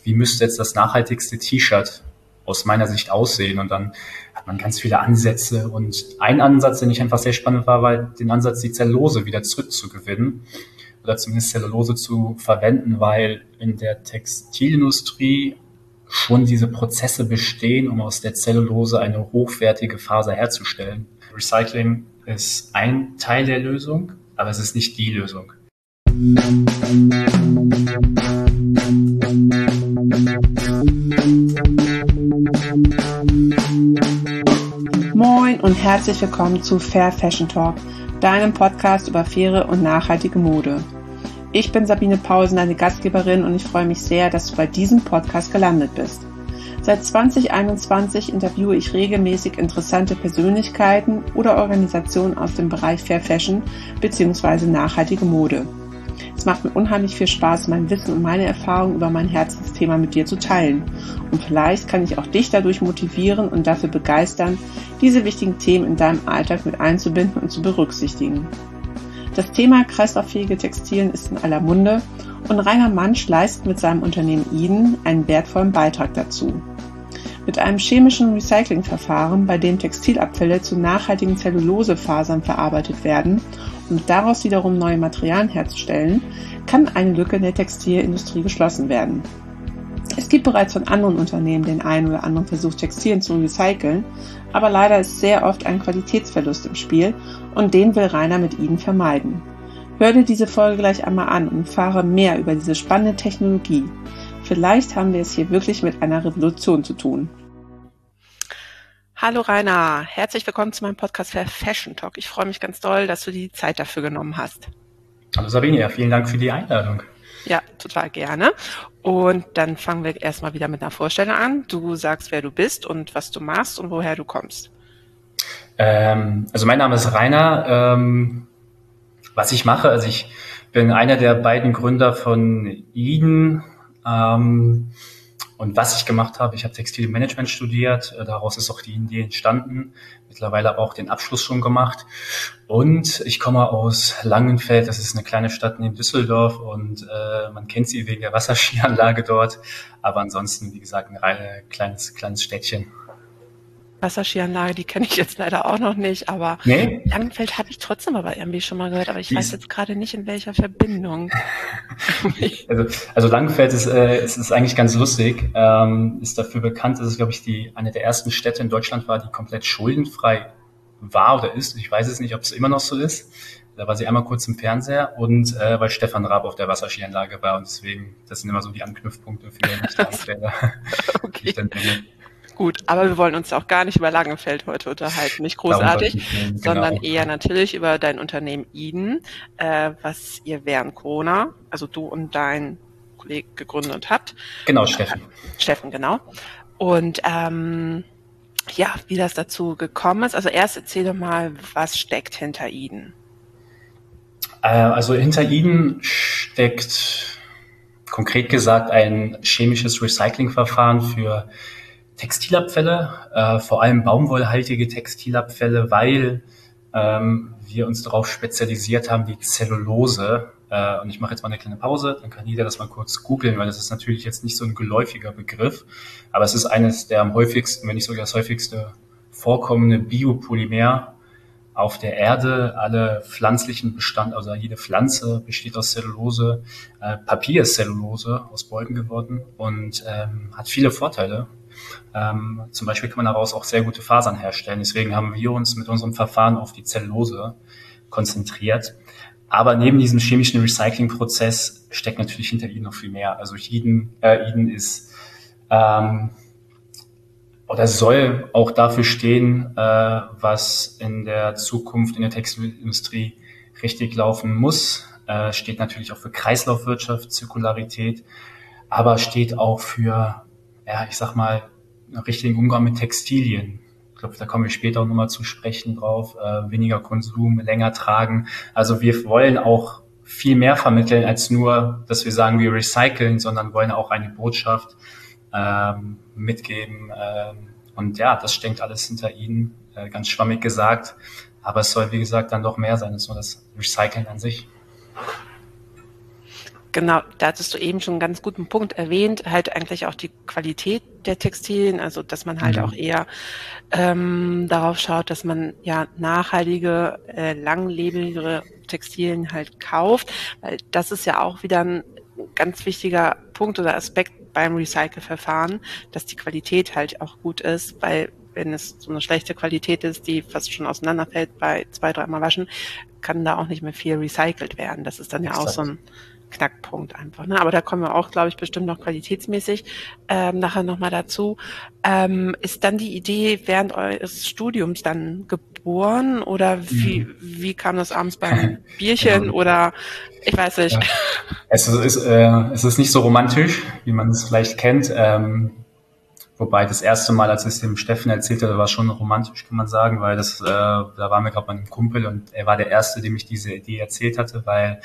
wie müsste jetzt das nachhaltigste T-Shirt aus meiner Sicht aussehen? Und dann hat man ganz viele Ansätze. Und ein Ansatz, den ich einfach sehr spannend war den Ansatz, die Zellulose wieder zurückzugewinnen oder zumindest Zellulose zu verwenden, weil in der Textilindustrie schon diese Prozesse bestehen, um aus der Zellulose eine hochwertige Faser herzustellen. Recycling ist ein Teil der Lösung, aber es ist nicht die Lösung. Moin und herzlich willkommen zu Fair Fashion Talk, deinem Podcast über faire und nachhaltige Mode. Ich bin Sabine Pausen, deine Gastgeberin, und ich freue mich sehr, dass du bei diesem Podcast gelandet bist. Seit 2021 interviewe ich regelmäßig interessante Persönlichkeiten oder Organisationen aus dem Bereich Fair Fashion bzw. nachhaltige Mode. Es macht mir unheimlich viel Spaß, mein Wissen und meine Erfahrungen über mein Herzensthema mit dir zu teilen. Und vielleicht kann ich auch dich dadurch motivieren und dafür begeistern, diese wichtigen Themen in deinem Alltag mit einzubinden und zu berücksichtigen. Das Thema kreislauffähige Textilien ist in aller Munde und Rainer Mantzsch leistet mit seinem Unternehmen Eden einen wertvollen Beitrag dazu. Mit einem chemischen Recyclingverfahren, bei dem Textilabfälle zu nachhaltigen Zellulosefasern verarbeitet werden, um daraus wiederum neue Materialien herzustellen, kann eine Lücke in der Textilindustrie geschlossen werden. Es gibt bereits von anderen Unternehmen den einen oder anderen Versuch, Textilien zu recyceln, aber leider ist sehr oft ein Qualitätsverlust im Spiel und den will Rainer mit Eden vermeiden. Hör dir diese Folge gleich einmal an und erfahre mehr über diese spannende Technologie. Vielleicht haben wir es hier wirklich mit einer Revolution zu tun. Hallo Rainer, herzlich willkommen zu meinem Podcast Fair Fashion Talk. Ich freue mich ganz doll, dass du die Zeit dafür genommen hast. Hallo Sabine, ja, vielen Dank für die Einladung. Ja, total gerne. Und dann fangen wir erstmal wieder mit einer Vorstellung an. Du sagst, wer du bist und was du machst und woher du kommst. Also mein Name ist Rainer. Was ich mache, also ich bin einer der beiden Gründer von Eden. Und was ich gemacht habe, ich habe Textilmanagement studiert, daraus ist auch die Idee entstanden, mittlerweile aber auch den Abschluss schon gemacht. Und ich komme aus Langenfeld, das ist eine kleine Stadt neben Düsseldorf und man kennt sie wegen der Wasserskianlage dort, aber ansonsten, wie gesagt, ein kleines Städtchen. Wasserskianlage, die kenne ich jetzt leider auch noch nicht, aber Nee? Langenfeld habe ich trotzdem aber irgendwie schon mal gehört, aber ich weiß jetzt gerade nicht, in welcher Verbindung. Also Langenfeld ist eigentlich ganz lustig, ist dafür bekannt, dass es, glaube ich, eine der ersten Städte in Deutschland war, die komplett schuldenfrei war oder ist. Ich weiß es nicht, ob es immer noch so ist. Da war sie einmal kurz im Fernseher und weil Stefan Raab auf der Wasserskianlage war und deswegen, das sind immer so die Anknüpfpunkte für die Langenfelder. Okay. Gut, aber wir wollen uns auch gar nicht über Langenfeld heute unterhalten, nicht großartig, sondern eher natürlich über dein Unternehmen Eden, was ihr während Corona, also du und dein Kollege gegründet habt. Genau, Steffen. Steffen, genau. Und ja, wie das dazu gekommen ist. Also erst erzähl doch mal, was steckt hinter Eden? Also hinter Eden steckt konkret gesagt ein chemisches Recyclingverfahren für Textilabfälle, vor allem baumwollhaltige Textilabfälle, weil wir uns darauf spezialisiert haben, die Zellulose. Und ich mache jetzt mal eine kleine Pause, dann kann jeder das mal kurz googeln, weil das ist natürlich jetzt nicht so ein geläufiger Begriff, aber es ist eines der am häufigsten, wenn nicht sogar das häufigste vorkommende Biopolymer auf der Erde. Alle pflanzlichen also jede Pflanze besteht aus Zellulose. Papier ist Zellulose aus Bäumen geworden und hat viele Vorteile. Zum Beispiel kann man daraus auch sehr gute Fasern herstellen. Deswegen haben wir uns mit unserem Verfahren auf die Zellulose konzentriert. Aber neben diesem chemischen Recyclingprozess steckt natürlich hinter Eden noch viel mehr. Also Eden ist oder soll auch dafür stehen, was in der Zukunft in der Textilindustrie richtig laufen muss. Steht natürlich auch für Kreislaufwirtschaft, Zirkularität, aber steht auch für, ja, ich sag mal, einen richtigen Umgang mit Textilien. Ich glaube, da kommen wir später auch nochmal zu sprechen drauf. Weniger Konsum, länger tragen. Also wir wollen auch viel mehr vermitteln als nur, dass wir sagen, wir recyceln, sondern wollen auch eine Botschaft mitgeben. Und ja, das steckt alles hinter Ihnen, ganz schwammig gesagt. Aber es soll, wie gesagt, dann doch mehr sein als nur das Recyceln an sich. Genau, da hattest du eben schon einen ganz guten Punkt erwähnt, halt eigentlich auch die Qualität der Textilien, also dass man halt auch eher darauf schaut, dass man ja nachhaltige, langlebigere Textilien halt kauft, weil das ist ja auch wieder ein ganz wichtiger Punkt oder Aspekt beim Recycle-Verfahren, dass die Qualität halt auch gut ist, weil wenn es so eine schlechte Qualität ist, die fast schon auseinanderfällt bei 2-3 Mal waschen, kann da auch nicht mehr viel recycelt werden. Das ist dann ja auch so Exakt. ein Knackpunkt einfach. Ne? Aber da kommen wir auch, glaube ich, bestimmt noch qualitätsmäßig nachher nochmal dazu. Ist dann die Idee während eures Studiums dann geboren oder wie kam das abends beim Bierchen Also, oder ich weiß nicht. ja. Es ist nicht so romantisch, wie man es vielleicht kennt. Wobei das erste Mal, als ich es dem Steffen erzählt hatte, war schon romantisch, kann man sagen, weil da waren wir gerade bei einem Kumpel und er war der Erste, dem ich diese Idee erzählt hatte, weil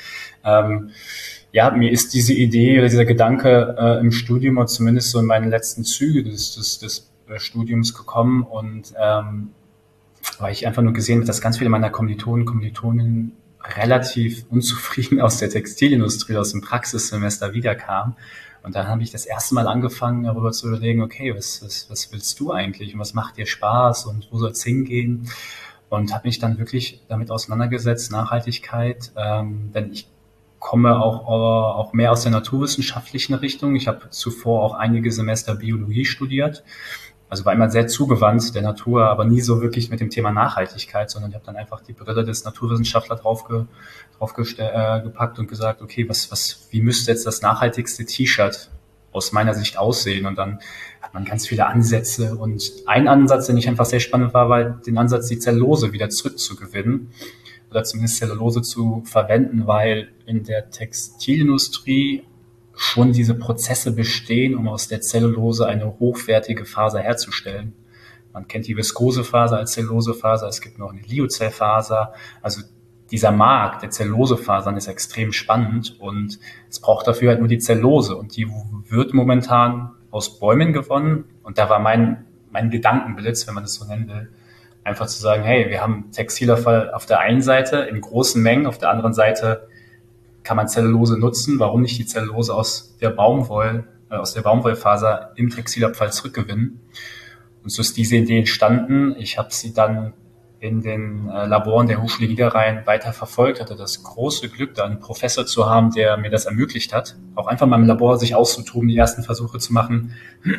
ja, mir ist diese Idee oder dieser Gedanke im Studium oder zumindest so in meinen letzten Zügen des Studiums gekommen und weil ich einfach nur gesehen habe, dass ganz viele meiner Kommilitonen relativ unzufrieden aus der Textilindustrie, aus dem Praxissemester wiederkamen. Und dann habe ich das erste Mal angefangen, darüber zu überlegen, okay, was willst du eigentlich und was macht dir Spaß und wo soll es hingehen? Und habe mich dann wirklich damit auseinandergesetzt, Nachhaltigkeit, denn ich komme auch mehr aus der naturwissenschaftlichen Richtung. Ich habe zuvor auch einige Semester Biologie studiert, also war immer sehr zugewandt der Natur, aber nie so wirklich mit dem Thema Nachhaltigkeit, sondern ich habe dann einfach die Brille des Naturwissenschaftlers gepackt und gesagt, okay, wie müsste jetzt das nachhaltigste T-Shirt aus meiner Sicht aussehen? Und dann hat man ganz viele Ansätze. Und ein Ansatz, den ich einfach sehr spannend war den Ansatz, die Zellulose wieder zurückzugewinnen oder zumindest Zellulose zu verwenden, weil in der Textilindustrie schon diese Prozesse bestehen, um aus der Zellulose eine hochwertige Faser herzustellen. Man kennt die Viskosefaser als Zellulosefaser, es gibt noch eine Lyocellfaser. Also dieser Markt der Zellulosefasern ist extrem spannend und es braucht dafür halt nur die Zellulose und die wird momentan aus Bäumen gewonnen und da war mein Gedankenblitz, wenn man das so nennen will, einfach zu sagen, hey, wir haben Textilabfall auf der einen Seite in großen Mengen, auf der anderen Seite kann man Zellulose nutzen. Warum nicht die Zellulose aus der Baumwollfaser im Textilabfall zurückgewinnen? Und so ist diese Idee entstanden. Ich habe sie dann in den Laboren der Hochschule Niederrhein weiter verfolgt, hatte das große Glück, da einen Professor zu haben, der mir das ermöglicht hat, auch einfach mal im Labor sich auszutoben, die ersten Versuche zu machen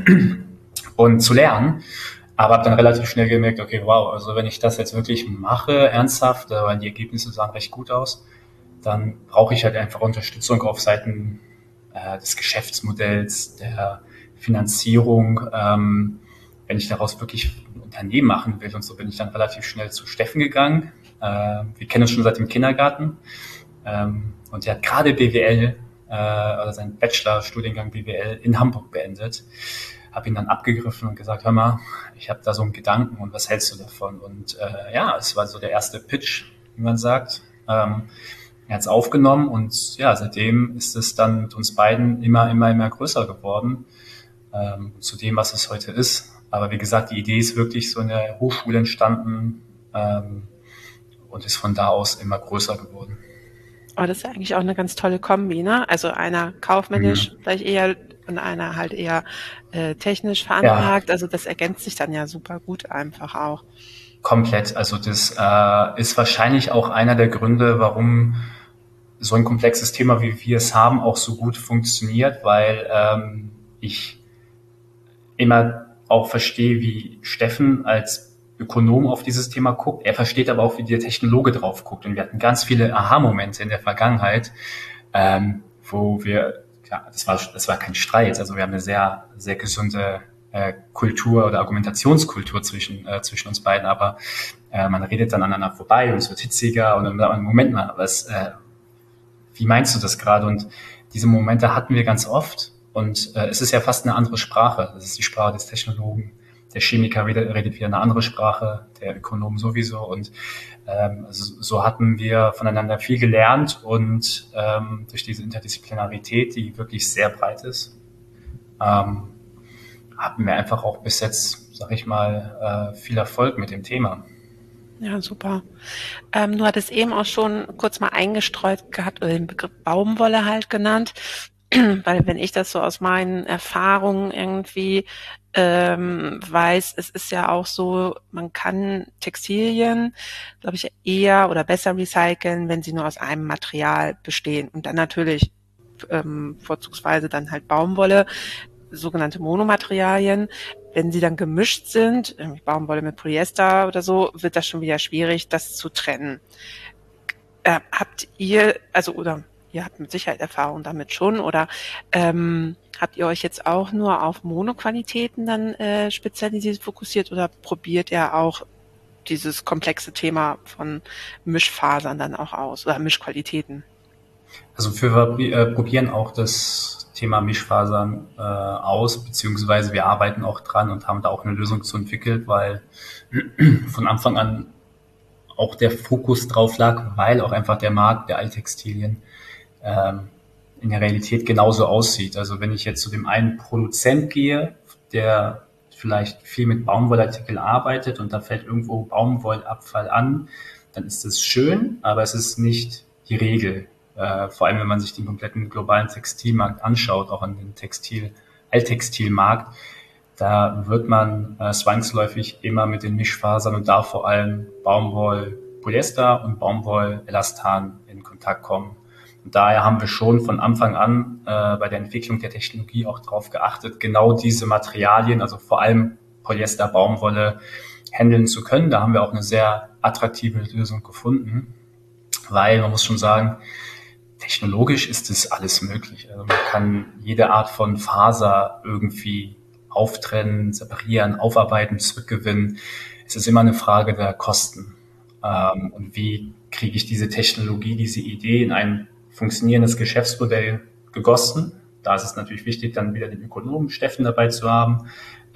und zu lernen. Aber habe dann relativ schnell gemerkt, okay, wow, also wenn ich das jetzt wirklich mache, ernsthaft, weil die Ergebnisse sahen recht gut aus, dann brauche ich halt einfach Unterstützung auf Seiten des Geschäftsmodells, der Finanzierung, wenn ich daraus wirklich ein Unternehmen machen will. Und so bin ich dann relativ schnell zu Steffen gegangen. Wir kennen uns schon seit dem Kindergarten. Und der hat gerade BWL, oder seinen Bachelorstudiengang BWL in Hamburg beendet. Habe ihn dann abgegriffen und gesagt, hör mal, ich habe da so einen Gedanken und was hältst du davon? Und ja, es war so der erste Pitch, wie man sagt. Er hat es aufgenommen und ja, seitdem ist es dann mit uns beiden immer größer geworden, zu dem, was es heute ist. Aber wie gesagt, die Idee ist wirklich so in der Hochschule entstanden und ist von da aus immer größer geworden. Aber das ist ja eigentlich auch eine ganz tolle Kombi, ne? Also einer kaufmännisch vielleicht eher und einer halt eher technisch veranlagt. Ja. Also das ergänzt sich dann ja super gut einfach auch. Komplett. Also das ist wahrscheinlich auch einer der Gründe, warum so ein komplexes Thema, wie wir es haben, auch so gut funktioniert, weil ich immer auch verstehe, wie Steffen als Ökonom auf dieses Thema guckt. Er versteht aber auch, wie der Technologe drauf guckt. Und wir hatten ganz viele Aha-Momente in der Vergangenheit, wo wir, ja, das war kein Streit. Also wir haben eine sehr, sehr gesunde Kultur oder Argumentationskultur zwischen uns beiden, aber man redet dann aneinander vorbei und es wird hitziger und dann, Moment mal, wie meinst du das gerade? Und diese Momente hatten wir ganz oft und es ist ja fast eine andere Sprache. Das ist die Sprache des Technologen. Der Chemiker redet wieder eine andere Sprache, der Ökonom sowieso und so hatten wir voneinander viel gelernt und durch diese Interdisziplinarität, die wirklich sehr breit ist, hatten wir einfach auch bis jetzt, sag ich mal, viel Erfolg mit dem Thema. Ja, super. Du hattest eben auch schon kurz mal eingestreut gehabt oder den Begriff Baumwolle halt genannt, weil wenn ich das so aus meinen Erfahrungen irgendwie weiß, es ist ja auch so, man kann Textilien, glaube ich, eher oder besser recyceln, wenn sie nur aus einem Material bestehen und dann natürlich vorzugsweise dann halt Baumwolle, sogenannte Monomaterialien. Wenn sie dann gemischt sind, Baumwolle mit Polyester oder so, wird das schon wieder schwierig, das zu trennen. Habt ihr, also oder ihr habt mit Sicherheit Erfahrung damit schon, oder habt ihr euch jetzt auch nur auf Monoqualitäten dann spezialisiert, fokussiert oder probiert ihr auch dieses komplexe Thema von Mischfasern dann auch aus oder Mischqualitäten? Also wir probieren auch das Thema Mischfasern aus, beziehungsweise wir arbeiten auch dran und haben da auch eine Lösung zu entwickelt, weil von Anfang an auch der Fokus drauf lag, weil auch einfach der Markt der Alttextilien in der Realität genauso aussieht. Also wenn ich jetzt zu dem einen Produzent gehe, der vielleicht viel mit Baumwollartikel arbeitet und da fällt irgendwo Baumwollabfall an, dann ist das schön, aber es ist nicht die Regel. Vor allem, wenn man sich den kompletten globalen Textilmarkt anschaut, auch an den Alttextilmarkt, da wird man zwangsläufig immer mit den Mischfasern und da vor allem Baumwoll-Polyester und Baumwoll-Elastan in Kontakt kommen. Und daher haben wir schon von Anfang an bei der Entwicklung der Technologie auch darauf geachtet, genau diese Materialien, also vor allem Polyester, Baumwolle, handeln zu können. Da haben wir auch eine sehr attraktive Lösung gefunden, weil man muss schon sagen, technologisch ist es alles möglich. Also man kann jede Art von Faser irgendwie auftrennen, separieren, aufarbeiten, zurückgewinnen. Es ist immer eine Frage der Kosten. Und wie kriege ich diese Technologie, diese Idee in ein funktionierendes Geschäftsmodell gegossen? Da ist es natürlich wichtig, dann wieder den Ökonomen Steffen dabei zu haben.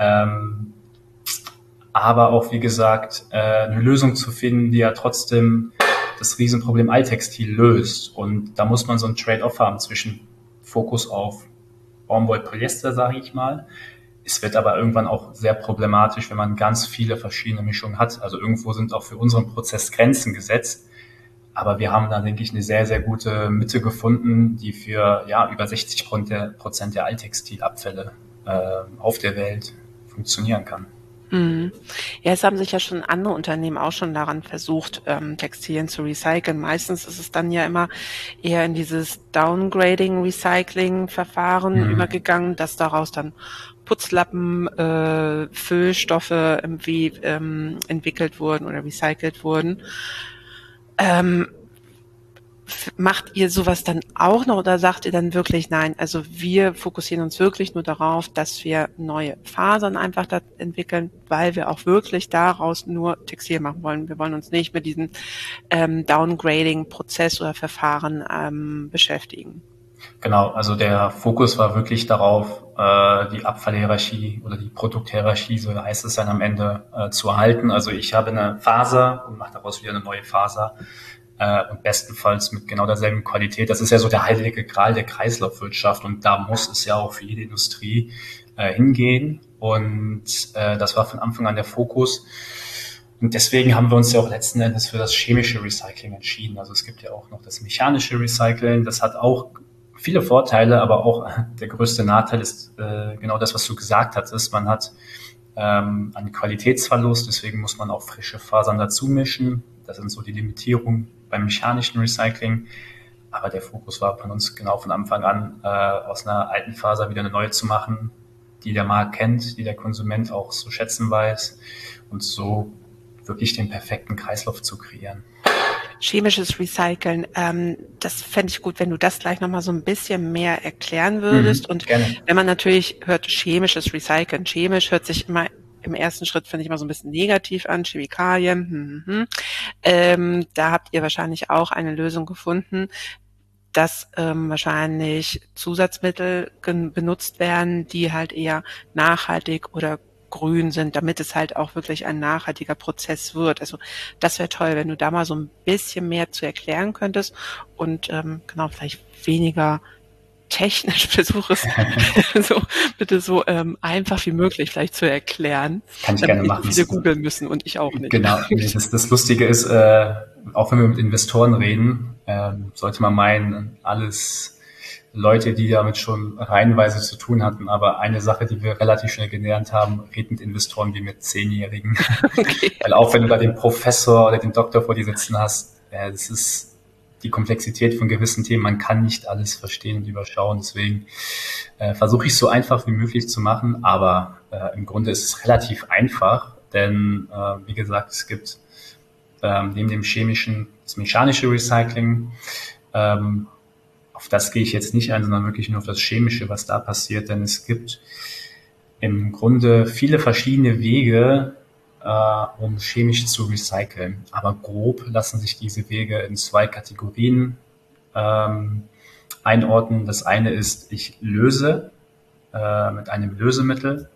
Aber auch, wie gesagt, eine Lösung zu finden, die ja trotzdem das Riesenproblem Alttextil löst. Und da muss man so ein Trade-off haben zwischen Fokus auf Baumwoll-Polyester, sage ich mal. Es wird aber irgendwann auch sehr problematisch, wenn man ganz viele verschiedene Mischungen hat. Also irgendwo sind auch für unseren Prozess Grenzen gesetzt. Aber wir haben da, denke ich, eine sehr, sehr gute Mitte gefunden, die für über 60% der Alttextilabfälle auf der Welt funktionieren kann. Mhm. Ja, es haben sich ja schon andere Unternehmen auch schon daran versucht, Textilien zu recyceln. Meistens ist es dann ja immer eher in dieses Downgrading-Recycling-Verfahren übergegangen, dass daraus dann Putzlappen, Füllstoffe irgendwie entwickelt wurden oder recycelt wurden. Macht ihr sowas dann auch noch oder sagt ihr dann wirklich nein? Also wir fokussieren uns wirklich nur darauf, dass wir neue Fasern einfach da entwickeln, weil wir auch wirklich daraus nur Textil machen wollen. Wir wollen uns nicht mit diesem Downgrading-Prozess oder Verfahren beschäftigen. Genau, also der Fokus war wirklich darauf, die Abfallhierarchie oder die Produkthierarchie, so heißt es dann am Ende, zu erhalten. Also ich habe eine Faser und mache daraus wieder eine neue Faser. Und bestenfalls mit genau derselben Qualität. Das ist ja so der heilige Gral der Kreislaufwirtschaft und da muss es ja auch für jede Industrie hingehen. Und das war von Anfang an der Fokus. Und deswegen haben wir uns ja auch letzten Endes für das chemische Recycling entschieden. Also es gibt ja auch noch das mechanische Recycling. Das hat auch viele Vorteile, aber auch der größte Nachteil ist genau das, was du gesagt hattest. Man hat einen Qualitätsverlust, deswegen muss man auch frische Fasern dazu mischen. Das sind so die Limitierungen beim mechanischen Recycling. Aber der Fokus war von uns genau von Anfang an, aus einer alten Faser wieder eine neue zu machen, die der Markt kennt, die der Konsument auch zu schätzen weiß und so wirklich den perfekten Kreislauf zu kreieren. Chemisches Recyceln, das fände ich gut, wenn du das gleich nochmal so ein bisschen mehr erklären würdest. Und gerne. Wenn man natürlich hört, chemisches Recyceln, chemisch hört sich immer im ersten Schritt, finde ich, immer so ein bisschen negativ an, Chemikalien. Da habt ihr wahrscheinlich auch eine Lösung gefunden, dass wahrscheinlich Zusatzmittel benutzt werden, die halt eher nachhaltig oder grün sind, damit es halt auch wirklich ein nachhaltiger Prozess wird. Also das wäre toll, wenn du da mal so ein bisschen mehr zu erklären könntest und genau, vielleicht weniger technisch versuche es bitte so einfach wie möglich vielleicht zu erklären, Kann ich damit gerne nicht machen. so viele googeln müssen und ich auch nicht. Genau, das Lustige ist, auch wenn wir mit Investoren reden, sollte man meinen, alles Leute, die damit schon reihenweise zu tun hatten. Aber eine Sache, die wir relativ schnell gelernt haben, red mit Investoren wie mit 10-Jährigen. Okay. Weil auch wenn du da den Professor oder den Doktor vor dir sitzen hast, das ist die Komplexität von gewissen Themen. Man kann nicht alles verstehen und überschauen. Deswegen versuche ich es so einfach wie möglich zu machen. Aber im Grunde ist es relativ einfach, denn wie gesagt, es gibt neben dem chemischen das mechanische Recycling. Auf das gehe ich jetzt nicht ein, sondern wirklich nur auf das Chemische, was da passiert. Denn es gibt im Grunde viele verschiedene Wege, um chemisch zu recyceln. Aber grob lassen sich diese Wege in 2 Kategorien einordnen. Das eine ist, ich löse mit einem Lösemittel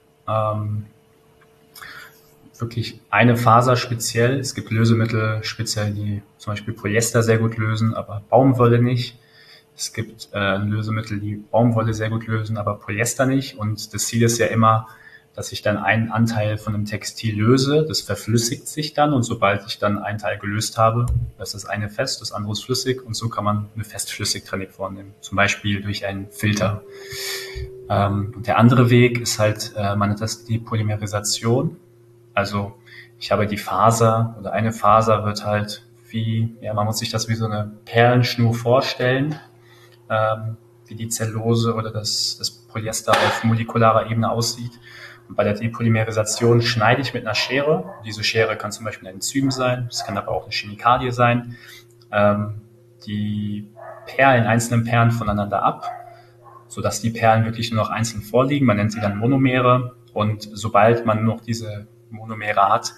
wirklich eine Faser speziell. Es gibt Lösemittel speziell, die zum Beispiel Polyester sehr gut lösen, aber Baumwolle nicht. Es gibt Lösemittel, die Baumwolle sehr gut lösen, aber Polyester nicht. Und das Ziel ist ja immer, dass ich dann einen Anteil von einem Textil löse. Das verflüssigt sich dann. Und sobald ich dann einen Teil gelöst habe, das ist eine fest, das andere ist flüssig. Und so kann man eine Fest-Flüssig-Trennung vornehmen. Zum Beispiel durch einen Filter. Und der andere Weg ist halt, man nennt das die Polymerisation. Also ich habe die Faser oder eine Faser wird halt man muss sich das wie so eine Perlenschnur vorstellen, wie die Zellulose oder das Polyester auf molekularer Ebene aussieht. Und bei der Depolymerisation schneide ich mit einer Schere. Diese Schere kann zum Beispiel ein Enzym sein, es kann aber auch eine Chemikalie sein. Die einzelnen Perlen voneinander ab, sodass die Perlen wirklich nur noch einzeln vorliegen. Man nennt sie dann Monomere. Und sobald man nur noch diese Monomere hat,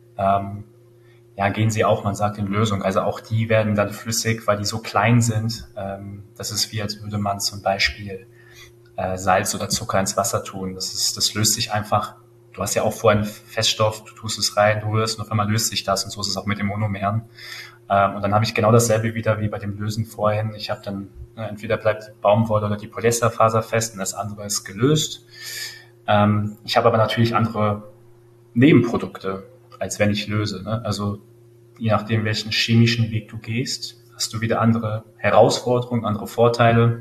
gehen sie auch, man sagt, in Lösung. Also auch die werden dann flüssig, weil die so klein sind. Das ist wie, als würde man zum Beispiel Salz oder Zucker ins Wasser tun. Das löst sich einfach. Du hast ja auch vorher einen Feststoff, du tust es rein, du rührst und auf einmal löst sich das. Und so ist es auch mit den Monomeren. Und dann habe ich genau dasselbe wieder wie bei dem Lösen vorhin. Ich habe dann, entweder bleibt die Baumwolle oder die Polyesterfaser fest und das andere ist gelöst. Ich habe aber natürlich andere Nebenprodukte, als wenn ich löse. Ne? Also je nachdem, welchen chemischen Weg du gehst, hast du wieder andere Herausforderungen, andere Vorteile.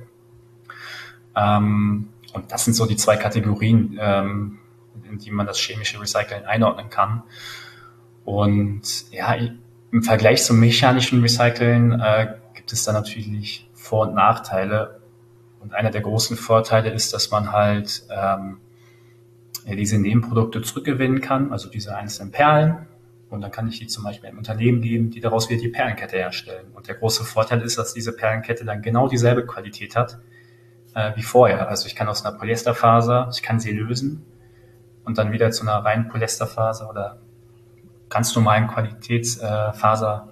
Und das sind so die 2 Kategorien, in die man das chemische Recycling einordnen kann. Und ja, im Vergleich zum mechanischen Recycling gibt es da natürlich Vor- und Nachteile. Und einer der großen Vorteile ist, dass man halt diese Nebenprodukte zurückgewinnen kann, also diese einzelnen Perlen. Und dann kann ich die zum Beispiel einem Unternehmen geben, die daraus wieder die Perlenkette herstellen. Und der große Vorteil ist, dass diese Perlenkette dann genau dieselbe Qualität hat wie vorher. Also ich kann aus einer Polyesterfaser, ich kann sie lösen und dann wieder zu einer reinen Polyesterfaser oder ganz normalen Qualitätsfaser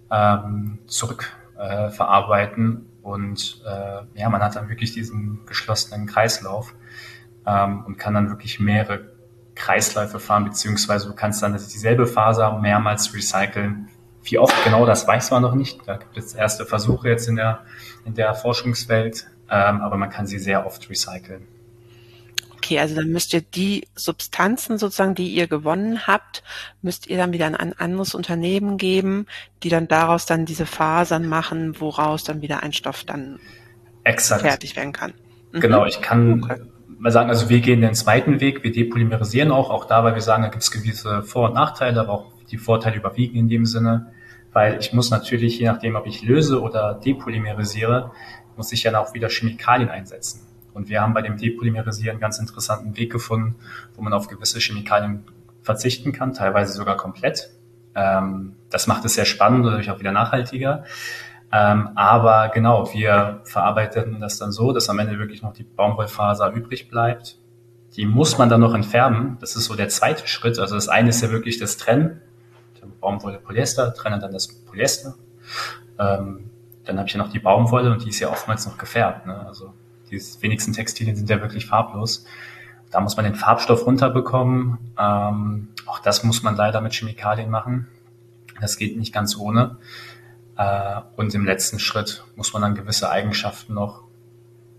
zurückverarbeiten. Und man hat dann wirklich diesen geschlossenen Kreislauf. Und kann dann wirklich mehrere Kreisläufe fahren, beziehungsweise du kannst dann dieselbe Faser mehrmals recyceln. Wie oft genau, das weiß man noch nicht. Da gibt es erste Versuche jetzt in der Forschungswelt, aber man kann sie sehr oft recyceln. Okay, also dann müsst ihr die Substanzen sozusagen, die ihr gewonnen habt, müsst ihr dann wieder an ein anderes Unternehmen geben, die dann daraus dann diese Fasern machen, woraus dann wieder ein Stoff dann fertig werden kann. Genau, ich kann mal sagen, also wir gehen den zweiten Weg, wir depolymerisieren auch da, weil wir sagen, da gibt es gewisse Vor- und Nachteile, aber auch die Vorteile überwiegen in dem Sinne, weil ich muss natürlich, je nachdem, ob ich löse oder depolymerisiere, muss ich ja auch wieder Chemikalien einsetzen. Und wir haben bei dem Depolymerisieren einen ganz interessanten Weg gefunden, wo man auf gewisse Chemikalien verzichten kann, teilweise sogar komplett. Das macht es sehr spannend und dadurch auch wieder nachhaltiger. Aber genau, wir verarbeiten das dann so, dass am Ende wirklich noch die Baumwollfaser übrig bleibt. Die muss man dann noch entfärben. Das ist so der zweite Schritt. Also das eine ist ja wirklich das Trennen. Baumwolle, Polyester, trenne dann das Polyester. Dann habe ich ja noch die Baumwolle und die ist ja oftmals noch gefärbt. Ne? Also die wenigsten Textilien sind ja wirklich farblos. Da muss man den Farbstoff runterbekommen. Auch das muss man leider mit Chemikalien machen. Das geht nicht ganz ohne. Und im letzten Schritt muss man dann gewisse Eigenschaften noch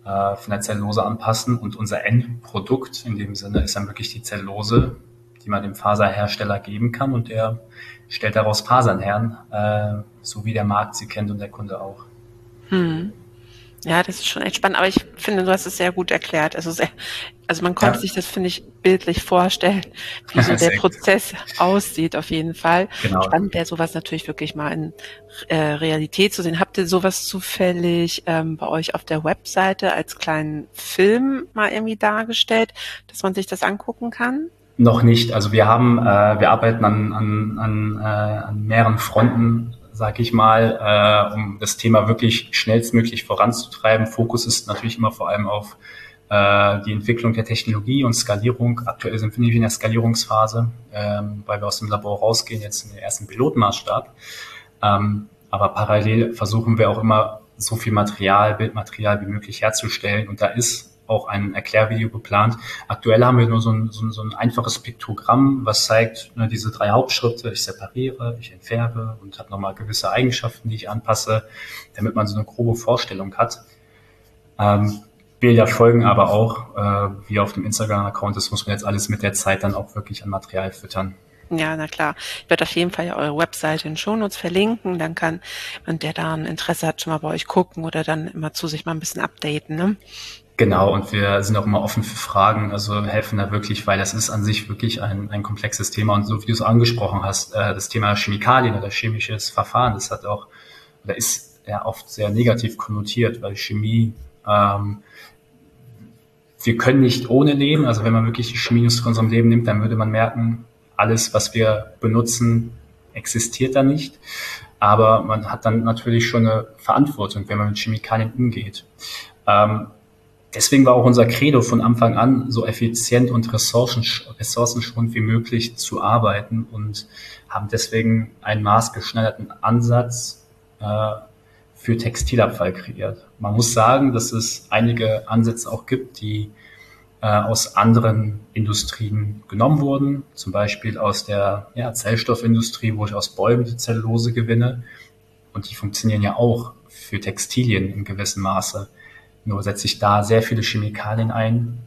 von der Zellulose anpassen. Und unser Endprodukt in dem Sinne ist dann wirklich die Zellulose, die man dem Faserhersteller geben kann. Und der stellt daraus Fasern her, so wie der Markt sie kennt und der Kunde auch. Ja, das ist schon echt spannend, aber ich finde, du hast es sehr gut erklärt. Also man konnte sich das, finde ich, bildlich vorstellen, wie so der Prozess aussieht auf jeden Fall. Genau. Spannend wäre sowas natürlich wirklich mal in Realität zu sehen. Habt ihr sowas zufällig bei euch auf der Webseite als kleinen Film mal irgendwie dargestellt, dass man sich das angucken kann? Noch nicht. Also wir arbeiten an mehreren Fronten, sag ich mal, um das Thema wirklich schnellstmöglich voranzutreiben. Fokus ist natürlich immer vor allem auf die Entwicklung der Technologie und Skalierung. Aktuell sind wir nicht in der Skalierungsphase, weil wir aus dem Labor rausgehen, jetzt in den ersten Pilotmaßstab. Aber parallel versuchen wir auch immer so viel Bildmaterial wie möglich herzustellen. Und da ist auch ein Erklärvideo geplant. Aktuell haben wir nur so ein einfaches Piktogramm, was zeigt diese 3 Hauptschritte. Ich separiere, ich entfärbe und habe nochmal gewisse Eigenschaften, die ich anpasse, damit man so eine grobe Vorstellung hat. Bilder folgen aber auch, wie auf dem Instagram-Account. Das muss man jetzt alles mit der Zeit dann auch wirklich an Material füttern. Ja, na klar. Ich werde auf jeden Fall ja eure Webseite in den Shownotes verlinken. Dann kann man, der da ein Interesse hat, schon mal bei euch gucken oder dann immer zu sich mal ein bisschen updaten, ne? Genau, und wir sind auch immer offen für Fragen, also helfen da wirklich, weil das ist an sich wirklich ein komplexes Thema. Und so wie du es angesprochen hast, das Thema Chemikalien oder chemisches Verfahren, das hat auch, oder ist ja oft sehr negativ konnotiert, weil Chemie, wir können nicht ohne leben. Also wenn man wirklich die Chemie aus unserem Leben nimmt, dann würde man merken, alles, was wir benutzen, existiert da nicht. Aber man hat dann natürlich schon eine Verantwortung, wenn man mit Chemikalien umgeht. Deswegen war auch unser Credo von Anfang an, so effizient und ressourcenschonend wie möglich zu arbeiten und haben deswegen einen maßgeschneiderten Ansatz für Textilabfall kreiert. Man muss sagen, dass es einige Ansätze auch gibt, die aus anderen Industrien genommen wurden, zum Beispiel aus der Zellstoffindustrie, wo ich aus Bäumen die Zellulose gewinne. Und die funktionieren ja auch für Textilien in gewissem Maße. Nur setze ich da sehr viele Chemikalien ein,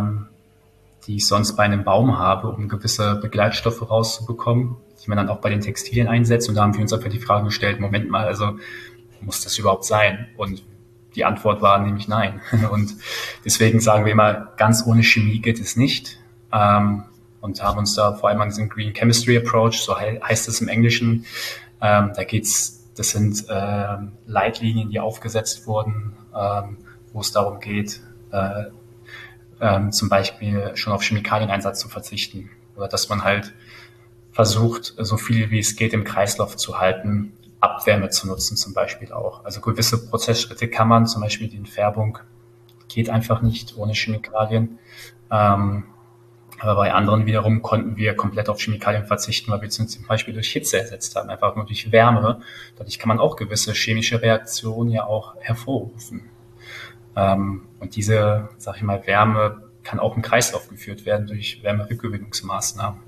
die ich sonst bei einem Baum habe, um gewisse Begleitstoffe rauszubekommen, die man dann auch bei den Textilien einsetzt. Und da haben wir uns einfach die Frage gestellt, Moment mal, also muss das überhaupt sein? Und die Antwort war nämlich nein. Und deswegen sagen wir immer, ganz ohne Chemie geht es nicht. Und haben uns da vor allem an diesen Green Chemistry Approach, so heißt es im Englischen, das sind Leitlinien, die aufgesetzt wurden, wo es darum geht, zum Beispiel schon auf Chemikalieneinsatz zu verzichten. Oder dass man halt versucht, so viel wie es geht im Kreislauf zu halten, Abwärme zu nutzen zum Beispiel auch. Also gewisse Prozessschritte kann man, zum Beispiel die Entfärbung, geht einfach nicht ohne Chemikalien. Aber bei anderen wiederum konnten wir komplett auf Chemikalien verzichten, weil wir zum Beispiel durch Hitze ersetzt haben, einfach nur durch Wärme. Dadurch kann man auch gewisse chemische Reaktionen ja auch hervorrufen. Und diese, sag ich mal, Wärme kann auch im Kreislauf geführt werden durch Wärmerückgewinnungsmaßnahmen.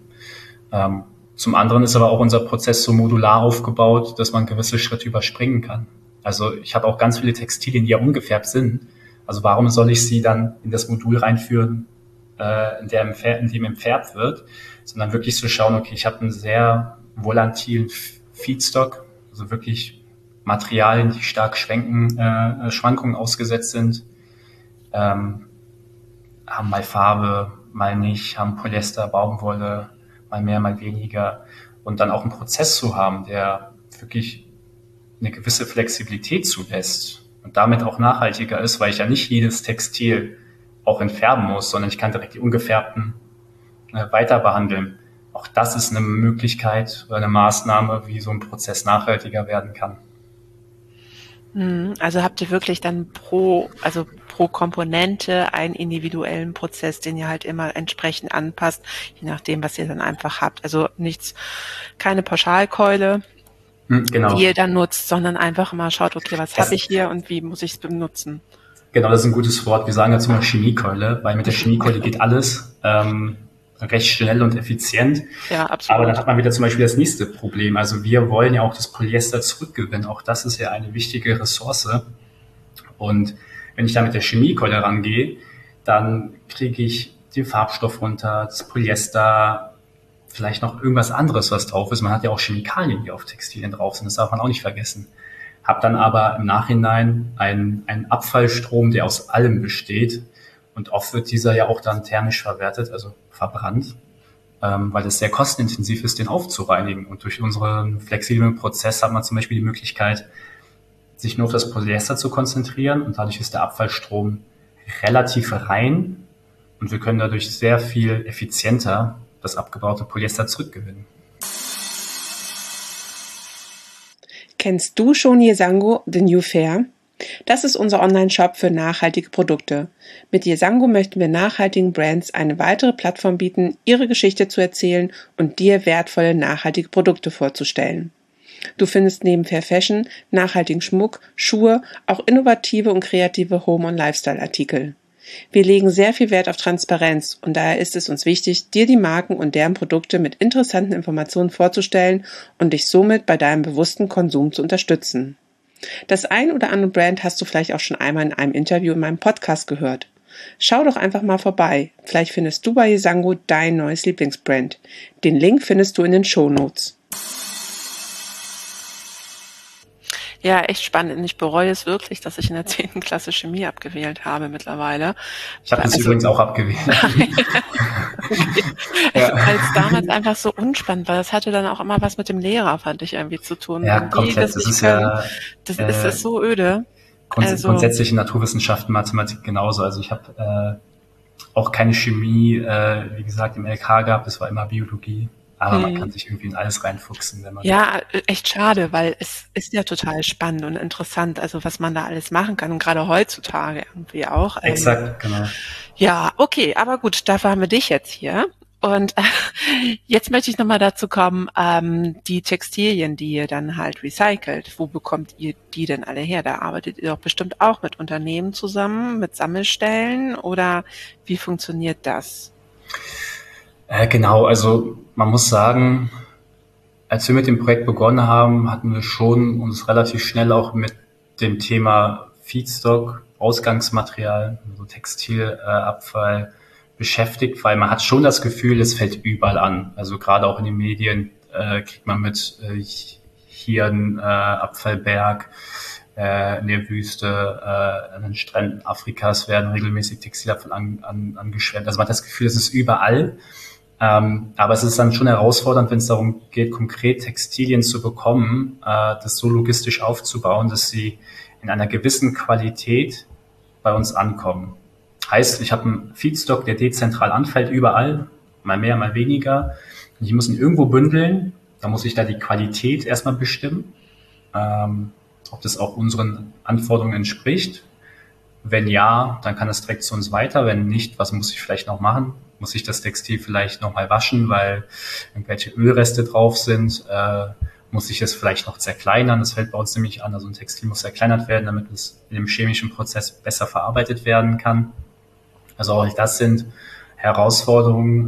Zum anderen ist aber auch unser Prozess so modular aufgebaut, dass man gewisse Schritte überspringen kann. Also ich habe auch ganz viele Textilien, die ja ungefärbt sind. Also warum soll ich sie dann in das Modul reinführen, in dem entfärbt wird, sondern wirklich zu schauen, okay, ich habe einen sehr volatilen Feedstock, also wirklich Materialien, die stark Schwankungen ausgesetzt sind, haben mal Farbe, mal nicht, haben Polyester, Baumwolle, mal mehr, mal weniger. Und dann auch einen Prozess zu haben, der wirklich eine gewisse Flexibilität zulässt und damit auch nachhaltiger ist, weil ich ja nicht jedes Textil auch entfärben muss, sondern ich kann direkt die ungefärbten weiter behandeln. Auch das ist eine Möglichkeit oder eine Maßnahme, wie so ein Prozess nachhaltiger werden kann. Also habt ihr wirklich dann pro Komponente einen individuellen Prozess, den ihr halt immer entsprechend anpasst, je nachdem, was ihr dann einfach habt. Also keine Pauschalkeule, genau, die ihr dann nutzt, sondern einfach mal schaut, okay, was habe ich hier und wie muss ich es benutzen? Genau, das ist ein gutes Wort. Wir sagen dazu mal Chemiekeule, weil mit der Chemiekeule geht alles recht schnell und effizient. Ja, absolut. Aber dann hat man wieder zum Beispiel das nächste Problem. Also wir wollen ja auch das Polyester zurückgewinnen. Auch das ist ja eine wichtige Ressource. Und Wenn ich da mit der Chemiekeule rangehe, dann kriege ich den Farbstoff runter, das Polyester, vielleicht noch irgendwas anderes, was drauf ist. Man hat ja auch Chemikalien, die auf Textilien drauf sind, das darf man auch nicht vergessen. Hab dann aber im Nachhinein einen Abfallstrom, der aus allem besteht. Und oft wird dieser ja auch dann thermisch verwertet, also verbrannt, weil es sehr kostenintensiv ist, den aufzureinigen. Und durch unseren flexiblen Prozess hat man zum Beispiel die Möglichkeit, sich nur auf das Polyester zu konzentrieren. Und dadurch ist der Abfallstrom relativ rein. Und wir können dadurch sehr viel effizienter das abgebaute Polyester zurückgewinnen. Kennst du schon Yesango, The New Fair? Das ist unser Online-Shop für nachhaltige Produkte. Mit Yesango möchten wir nachhaltigen Brands eine weitere Plattform bieten, ihre Geschichte zu erzählen und dir wertvolle nachhaltige Produkte vorzustellen. Du findest neben Fair Fashion, nachhaltigen Schmuck, Schuhe, auch innovative und kreative Home- und Lifestyle-Artikel. Wir legen sehr viel Wert auf Transparenz und daher ist es uns wichtig, dir die Marken und deren Produkte mit interessanten Informationen vorzustellen und dich somit bei deinem bewussten Konsum zu unterstützen. Das ein oder andere Brand hast du vielleicht auch schon einmal in einem Interview in meinem Podcast gehört. Schau doch einfach mal vorbei. Vielleicht findest du bei Yesango dein neues Lieblingsbrand. Den Link findest du in den Shownotes. Ja, echt spannend. Und ich bereue es wirklich, dass ich in der 10. Klasse Chemie abgewählt habe mittlerweile. Ich habe das übrigens auch abgewählt. Ja. Weil es damals einfach so unspannend war. Das hatte dann auch immer was mit dem Lehrer, fand ich, irgendwie zu tun. Ja, komplett. Das ist so öde. Grundsätzlich in Naturwissenschaften, Mathematik genauso. Also ich habe auch keine Chemie, wie gesagt, im LK gehabt. Es war immer Biologie. Aber man kann sich irgendwie in alles reinfuchsen, wenn man... Ja, echt schade, weil es ist ja total spannend und interessant, also was man da alles machen kann und gerade heutzutage irgendwie auch. Exakt, genau. Ja, okay, aber gut, dafür haben wir dich jetzt hier. Und jetzt möchte ich nochmal dazu kommen, die Textilien, die ihr dann halt recycelt, wo bekommt ihr die denn alle her? Da arbeitet ihr doch bestimmt auch mit Unternehmen zusammen, mit Sammelstellen oder wie funktioniert das? Genau, also man muss sagen, als wir mit dem Projekt begonnen haben, hatten wir schon uns relativ schnell auch mit dem Thema Feedstock, Ausgangsmaterial, also Textilabfall beschäftigt, weil man hat schon das Gefühl, es fällt überall an. Also gerade auch in den Medien kriegt man mit, hier ein Abfallberg in der Wüste, an den Stränden Afrikas werden regelmäßig Textilabfall angeschwemmt. Also man hat das Gefühl, es ist überall. Aber es ist dann schon herausfordernd, wenn es darum geht, konkret Textilien zu bekommen, das so logistisch aufzubauen, dass sie in einer gewissen Qualität bei uns ankommen. Heißt, ich habe einen Feedstock, der dezentral anfällt, überall, mal mehr, mal weniger. Und ich muss ihn irgendwo bündeln. Da muss ich da die Qualität erstmal bestimmen, ob das auch unseren Anforderungen entspricht. Wenn ja, dann kann es direkt zu uns weiter. Wenn nicht, was muss ich vielleicht noch machen? Muss ich das Textil vielleicht nochmal waschen, weil irgendwelche Ölreste drauf sind? Muss ich es vielleicht noch zerkleinern? Das fällt bei uns nämlich an. Also ein Textil muss zerkleinert werden, damit es in dem chemischen Prozess besser verarbeitet werden kann. Also auch das sind Herausforderungen,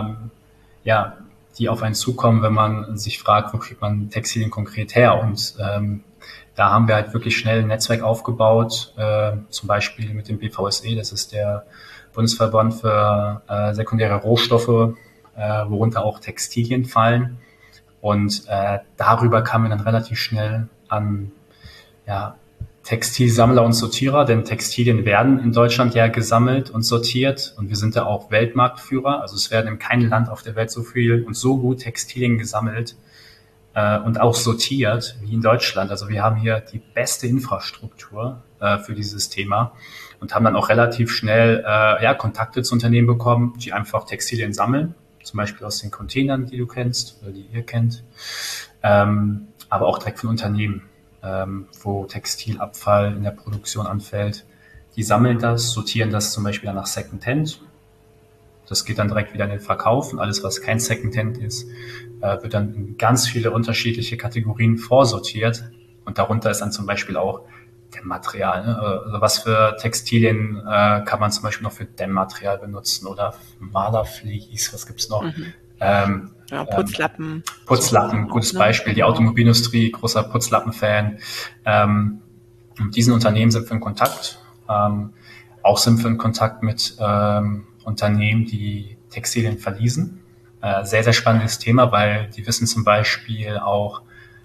die auf einen zukommen, wenn man sich fragt, wo kriegt man Textilien konkret her? Und da haben wir halt wirklich schnell ein Netzwerk aufgebaut, zum Beispiel mit dem BVSE, das ist der Bundesverband für sekundäre Rohstoffe, worunter auch Textilien fallen. Und darüber kamen wir dann relativ schnell an Textilsammler und Sortierer, denn Textilien werden in Deutschland ja gesammelt und sortiert und wir sind da auch Weltmarktführer. Also es werden in keinem Land auf der Welt so viel und so gut Textilien gesammelt und auch sortiert wie in Deutschland. Also wir haben hier die beste Infrastruktur für dieses Thema und haben dann auch relativ schnell Kontakte zu Unternehmen bekommen, die einfach Textilien sammeln, zum Beispiel aus den Containern, die du kennst oder die ihr kennt, aber auch direkt von Unternehmen, wo Textilabfall in der Produktion anfällt. Die sammeln das, sortieren das zum Beispiel dann nach Secondhand. Das geht dann direkt wieder in den Verkauf und alles, was kein Secondhand ist, wird dann in ganz viele unterschiedliche Kategorien vorsortiert und darunter ist dann zum Beispiel auch Dämmmaterial. Ne? Also was für Textilien kann man zum Beispiel noch für Dämmmaterial benutzen oder Malervlies, was gibt's noch? Putzlappen. Putzlappen, gutes Beispiel. Die Automobilindustrie, großer Putzlappen-Fan. Mit diesen Unternehmen sind wir in Kontakt, Auch sind wir in Kontakt mit Unternehmen, die Textilien verleasen. Sehr, sehr spannendes Thema, weil die wissen zum Beispiel auch,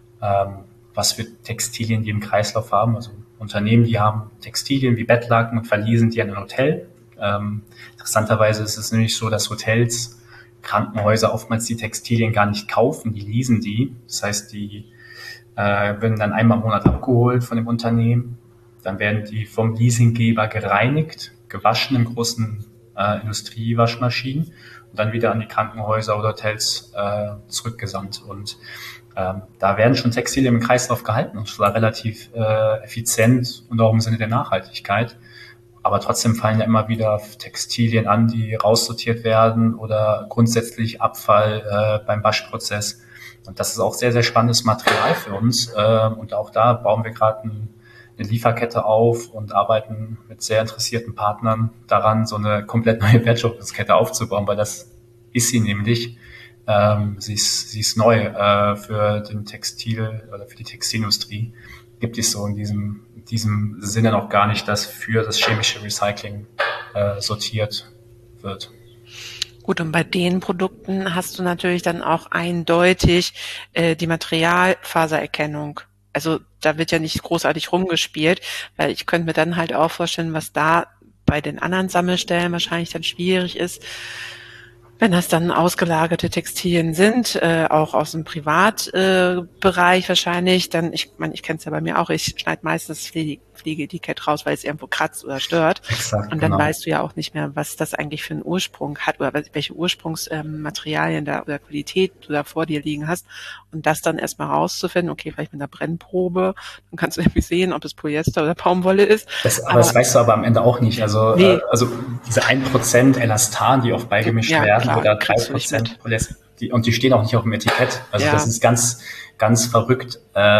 was für Textilien die im Kreislauf haben. Also Unternehmen, die haben Textilien wie Bettlaken und verleasen die an ein Hotel. Interessanterweise ist es nämlich so, dass Hotels, Krankenhäuser oftmals die Textilien gar nicht kaufen, die leasen die. Das heißt, die werden dann einmal im Monat abgeholt von dem Unternehmen. Dann werden die vom Leasinggeber gereinigt, gewaschen in großen Industriewaschmaschinen und dann wieder an die Krankenhäuser oder Hotels zurückgesandt. Und da werden schon Textilien im Kreislauf gehalten und zwar relativ effizient und auch im Sinne der Nachhaltigkeit. Aber trotzdem fallen ja immer wieder Textilien an, die raussortiert werden oder grundsätzlich Abfall beim Waschprozess. Und das ist auch sehr, sehr spannendes Material für uns. Und auch da bauen wir gerade eine Lieferkette auf und arbeiten mit sehr interessierten Partnern daran, so eine komplett neue Wertschöpfungskette aufzubauen, weil das ist sie nämlich. Sie ist neu für den Textil oder für die Textilindustrie. Gibt es so in diesem Sinne noch gar nicht, dass für das chemische Recycling sortiert wird. Gut, und bei den Produkten hast du natürlich dann auch eindeutig die Materialfasererkennung. Also da wird ja nicht großartig rumgespielt, weil ich könnte mir dann halt auch vorstellen, was da bei den anderen Sammelstellen wahrscheinlich dann schwierig ist, wenn das dann ausgelagerte Textilien sind, auch aus dem Privatbereich wahrscheinlich, dann, ich kenne es ja bei mir auch, ich schneide meistens das Pflegeetikett raus, weil es irgendwo kratzt oder stört. Exakt, und dann genau. weißt du ja auch nicht mehr, was das eigentlich für einen Ursprung hat oder welche Ursprungsmaterialien da oder Qualität du da vor dir liegen hast. Und das dann erstmal rauszufinden, okay, vielleicht mit einer Brennprobe, dann kannst du irgendwie sehen, ob es Polyester oder Baumwolle ist. Aber das weißt du aber am Ende auch nicht. Also, Nee. also diese 1% Elastan, die oft beigemischt werden, klar, oder kriegst du nicht 3% Polyester, und die stehen auch nicht auf dem Etikett. Also Ja. das ist ganz, ganz verrückt,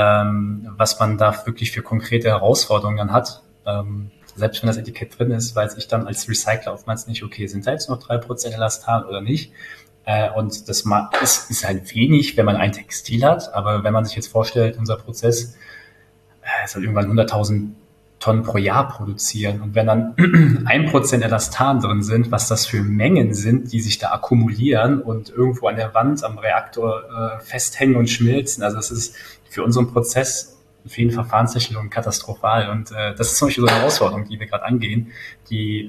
was man da wirklich für konkrete Herausforderungen dann hat. Selbst wenn das Etikett drin ist, weiß ich dann als Recycler oftmals nicht, okay, sind da jetzt noch 3% Elastan oder nicht? Und das ist halt wenig, wenn man ein Textil hat, aber wenn man sich jetzt vorstellt, unser Prozess soll irgendwann 100.000 Tonnen pro Jahr produzieren. Und wenn dann 1% Elastan drin sind, was das für Mengen sind, die sich da akkumulieren und irgendwo an der Wand am Reaktor festhängen und schmilzen. Also das ist für unseren Prozess in vielen Verfahrenstechnologien katastrophal. Und das ist zum Beispiel so eine Herausforderung, die wir gerade angehen, die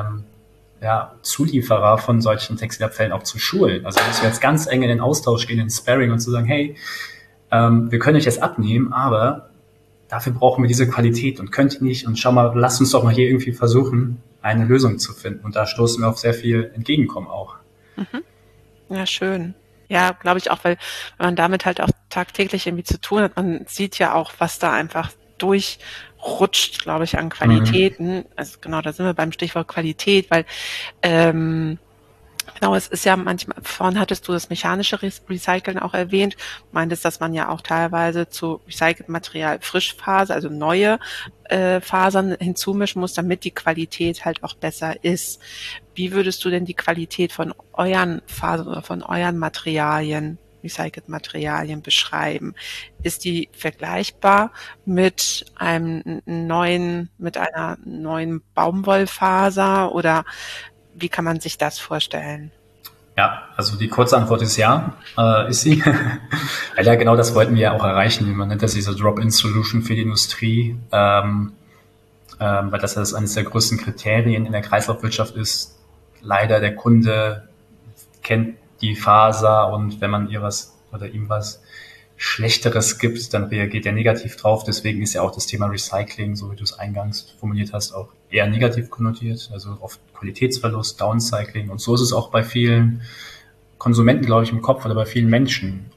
Zulieferer von solchen Textilabfällen auch zu schulen. Also müssen wir jetzt ganz eng in den Austausch gehen, in den Sparring und zu sagen, hey, wir können euch das abnehmen, aber dafür brauchen wir diese Qualität und könnt ihr nicht. Und schau mal, lasst uns doch mal hier irgendwie versuchen, eine Lösung zu finden. Und da stoßen wir auf sehr viel Entgegenkommen auch. Ja, schön. Ja, glaube ich auch, weil man damit halt auch tagtäglich irgendwie zu tun hat. Man sieht ja auch, was da einfach durchrutscht, glaube ich, an Qualitäten. Also genau, da sind wir beim Stichwort Qualität, weil genau, es ist ja manchmal, vorhin hattest du das mechanische Recyceln auch erwähnt, meintest, dass man ja auch teilweise zu recyceltem Material Frischfaser, also neue Fasern hinzumischen muss, damit die Qualität halt auch besser ist. Wie würdest du denn die Qualität von euren Fasern oder von euren Materialien, recycelten Materialien beschreiben? Ist die vergleichbar mit einer neuen Baumwollfaser oder wie kann man sich das vorstellen? Ja, also die kurze Antwort ist ja, ist sie. Weil ja, genau das wollten wir ja auch erreichen. Man nennt das diese Drop-in-Solution für die Industrie, weil das eines der größten Kriterien in der Kreislaufwirtschaft ist. Leider der Kunde kennt die Faser und wenn man ihm was Schlechteres gibt, dann reagiert er negativ drauf. Deswegen ist ja auch das Thema Recycling, so wie du es eingangs formuliert hast, auch eher negativ konnotiert. Also oft Qualitätsverlust, Downcycling. Und so ist es auch bei vielen Konsumenten, glaube ich, im Kopf oder bei vielen Menschen.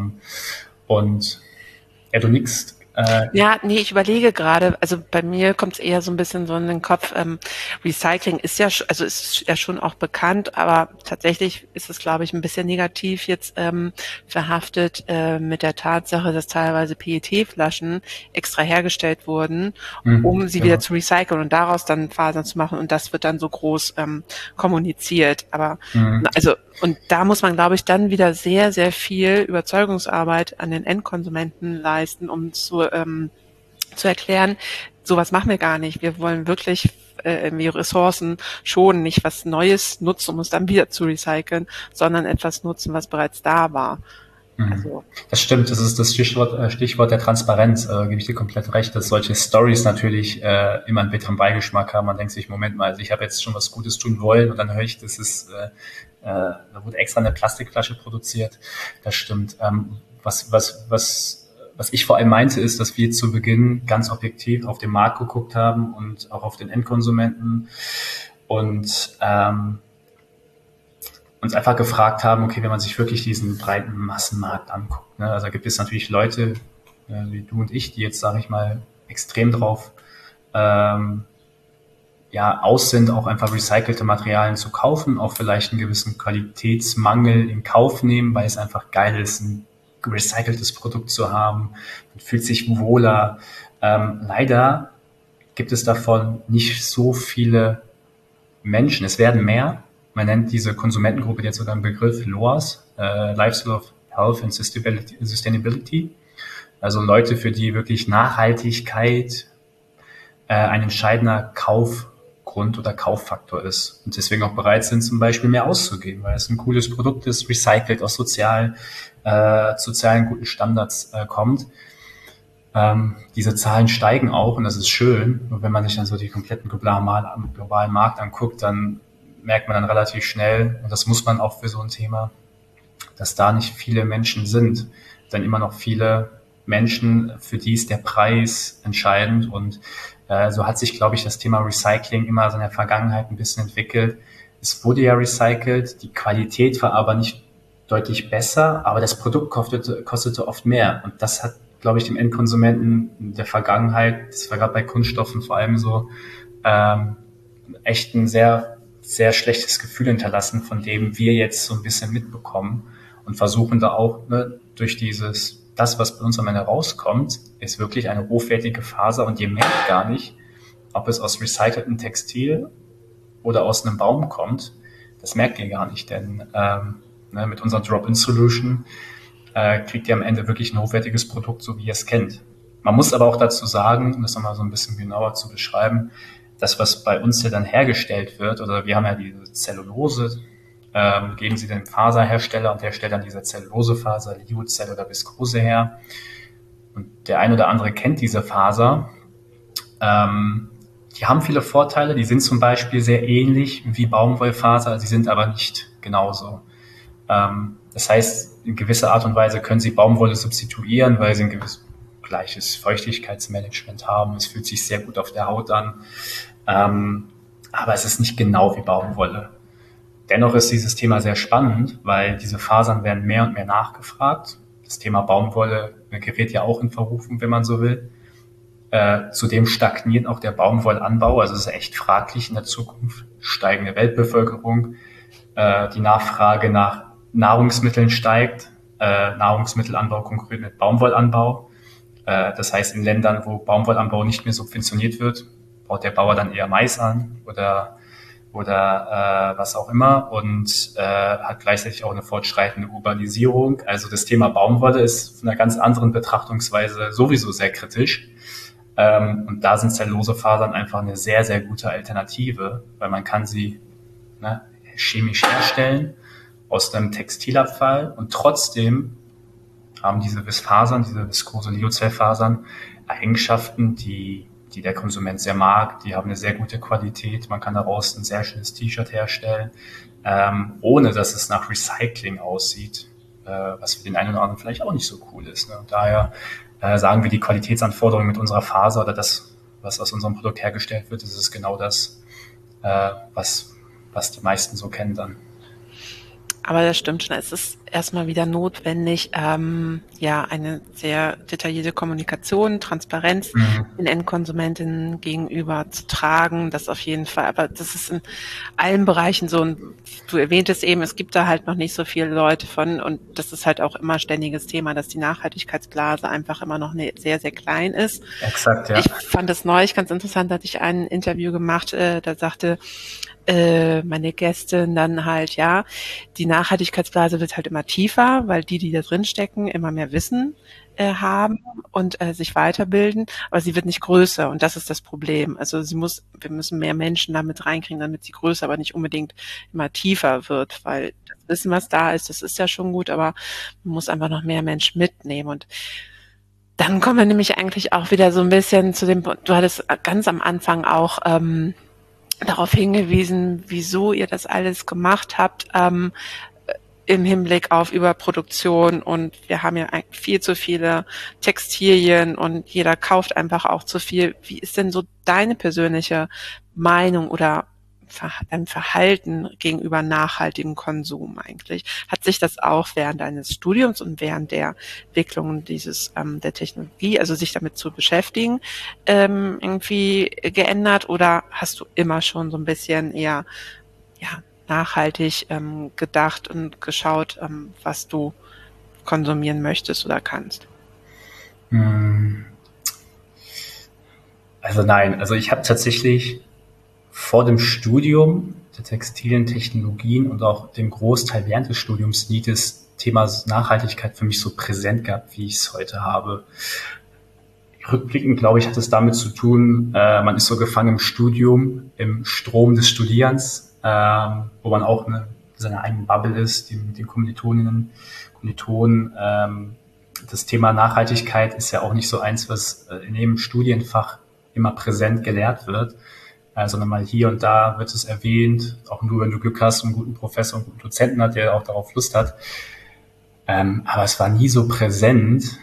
Und du nickst. Ja, nee, ich überlege gerade, also bei mir kommt es eher so ein bisschen so in den Kopf, Recycling ist ja, ist ja schon auch bekannt, aber tatsächlich ist es, glaube ich, ein bisschen negativ jetzt verhaftet mit der Tatsache, dass teilweise PET-Flaschen extra hergestellt wurden, um sie wieder zu recyceln und daraus dann Fasern zu machen und das wird dann so groß kommuniziert. Aber also und da muss man, glaube ich, dann wieder sehr, sehr viel Überzeugungsarbeit an den Endkonsumenten leisten, um zu erklären, sowas machen wir gar nicht. Wir wollen wirklich irgendwie Ressourcen schonen, nicht was Neues nutzen, um es dann wieder zu recyceln, sondern etwas nutzen, was bereits da war. Also. Das stimmt, das ist das Stichwort der Transparenz, gebe ich dir komplett recht, dass solche Stories natürlich immer einen bitteren Beigeschmack haben. Man denkt sich, Moment mal, also ich habe jetzt schon was Gutes tun wollen und dann höre ich, da wurde extra eine Plastikflasche produziert. Das stimmt. Was ich vor allem meinte, ist, dass wir zu Beginn ganz objektiv auf den Markt geguckt haben und auch auf den Endkonsumenten und uns einfach gefragt haben, okay, wenn man sich wirklich diesen breiten Massenmarkt anguckt, ne, also gibt es natürlich Leute wie du und ich, die jetzt, sage ich mal, extrem drauf aus sind, auch einfach recycelte Materialien zu kaufen, auch vielleicht einen gewissen Qualitätsmangel in Kauf nehmen, weil es einfach geil ist, ein recyceltes Produkt zu haben, man fühlt sich wohler. Leider gibt es davon nicht so viele Menschen. Es werden mehr. Man nennt diese Konsumentengruppe jetzt sogar einen Begriff LOAS, Lifestyle of Health and Sustainability. Also Leute, für die wirklich Nachhaltigkeit ein entscheidender Kaufgrund oder Kauffaktor ist und deswegen auch bereit sind, zum Beispiel mehr auszugeben, weil es ein cooles Produkt ist, recycelt, aus sozialen guten Standards kommt. Diese Zahlen steigen auch und das ist schön. Und wenn man sich dann so die kompletten globalen Markt anguckt, dann merkt man dann relativ schnell, und das muss man auch für so ein Thema, dass da nicht viele Menschen sind, denn immer noch viele Menschen, für die ist der Preis entscheidend und so hat sich, glaube ich, das Thema Recycling immer so in der Vergangenheit ein bisschen entwickelt. Es wurde ja recycelt, die Qualität war aber nicht deutlich besser, aber das Produkt kostete oft mehr und das hat, glaube ich, dem Endkonsumenten in der Vergangenheit, das war gerade bei Kunststoffen vor allem so, echt ein sehr sehr schlechtes Gefühl hinterlassen, von dem wir jetzt so ein bisschen mitbekommen und versuchen da auch durch das, was bei uns am Ende rauskommt, ist wirklich eine hochwertige Faser und ihr merkt gar nicht, ob es aus recyceltem Textil oder aus einem Baum kommt. Das merkt ihr gar nicht, denn mit unserer Drop-in-Solution kriegt ihr am Ende wirklich ein hochwertiges Produkt, so wie ihr es kennt. Man muss aber auch dazu sagen, um das nochmal so ein bisschen genauer zu beschreiben, das, was bei uns ja dann hergestellt wird, oder wir haben ja diese Zellulose, geben sie dem Faserhersteller und der stellt dann diese Zellulosefaser, Lyocell oder Viskose her. Und der ein oder andere kennt diese Faser. Die haben viele Vorteile, die sind zum Beispiel sehr ähnlich wie Baumwollfaser, sie sind aber nicht genauso. Das heißt, in gewisser Art und Weise können sie Baumwolle substituieren, weil sie ein gewisses gleiches Feuchtigkeitsmanagement haben. Es fühlt sich sehr gut auf der Haut an. Aber es ist nicht genau wie Baumwolle. Dennoch ist dieses Thema sehr spannend, weil diese Fasern werden mehr und mehr nachgefragt. Das Thema Baumwolle gerät ja auch in Verrufung, wenn man so will. Zudem stagniert auch der Baumwollanbau. Also es ist echt fraglich in der Zukunft. Steigende Weltbevölkerung, die Nachfrage nach Nahrungsmitteln steigt. Nahrungsmittelanbau konkurriert mit Baumwollanbau. Das heißt, in Ländern, wo Baumwollanbau nicht mehr subventioniert wird, baut der Bauer dann eher Mais an oder was auch immer und hat gleichzeitig auch eine fortschreitende Urbanisierung. Also das Thema Baumwolle ist von einer ganz anderen Betrachtungsweise sowieso sehr kritisch. Und da sind Zellulosefasern einfach eine sehr, sehr gute Alternative, weil man kann sie chemisch herstellen aus einem Textilabfall und trotzdem haben diese Viskose-Lyocell-Fasern Eigenschaften, die der Konsument sehr mag. Die haben eine sehr gute Qualität. Man kann daraus ein sehr schönes T-Shirt herstellen, ohne dass es nach Recycling aussieht, was für den einen oder anderen vielleicht auch nicht so cool ist. Ne? Und daher sagen wir, die Qualitätsanforderungen mit unserer Faser oder das, was aus unserem Produkt hergestellt wird, das ist genau das, was die meisten so kennen dann. Aber das stimmt schon. Es ist erstmal wieder notwendig, eine sehr detaillierte Kommunikation, Transparenz den Endkonsumentinnen gegenüber zu tragen. Das auf jeden Fall. Aber das ist in allen Bereichen so. Und du erwähntest eben, es gibt da halt noch nicht so viele Leute von. Und das ist halt auch immer ständiges Thema, dass die Nachhaltigkeitsblase einfach immer noch sehr, sehr klein ist. Exakt, ja. Ich fand das neulich ganz interessant, da hatte ich ein Interview gemacht, da sagte meine Gästin dann halt, ja, die Nachhaltigkeitsblase wird halt immer tiefer, weil die da drin stecken, immer mehr Wissen haben und sich weiterbilden, aber sie wird nicht größer und das ist das Problem. Also wir müssen mehr Menschen damit reinkriegen, damit sie größer, aber nicht unbedingt immer tiefer wird, weil das Wissen, was da ist, das ist ja schon gut, aber man muss einfach noch mehr Menschen mitnehmen und dann kommen wir nämlich eigentlich auch wieder so ein bisschen zu dem, du hattest ganz am Anfang auch darauf hingewiesen, wieso ihr das alles gemacht habt, im Hinblick auf Überproduktion und wir haben ja viel zu viele Textilien und jeder kauft einfach auch zu viel. Wie ist denn so deine persönliche Meinung oder dein Verhalten gegenüber nachhaltigem Konsum eigentlich? Hat sich das auch während deines Studiums und während der Entwicklung der Technologie, also sich damit zu beschäftigen, irgendwie geändert oder hast du immer schon so ein bisschen eher, ja, nachhaltig gedacht und geschaut, was du konsumieren möchtest oder kannst? Also nein, also ich habe tatsächlich vor dem Studium der textilen Technologien und auch dem Großteil während des Studiums nie das Thema Nachhaltigkeit für mich so präsent gehabt, wie ich es heute habe. Rückblickend, glaube ich, hat es damit zu tun, man ist so gefangen im Studium, im Strom des Studierens, wo man auch seine eigene Bubble ist, die mit den Kommilitoninnen, Kommilitonen. Das Thema Nachhaltigkeit ist ja auch nicht so eins, was in jedem Studienfach immer präsent gelehrt wird, sondern mal hier und da wird es erwähnt, auch nur wenn du Glück hast und einen guten Professor und einen guten Dozenten hat, der auch darauf Lust hat. Aber es war nie so präsent.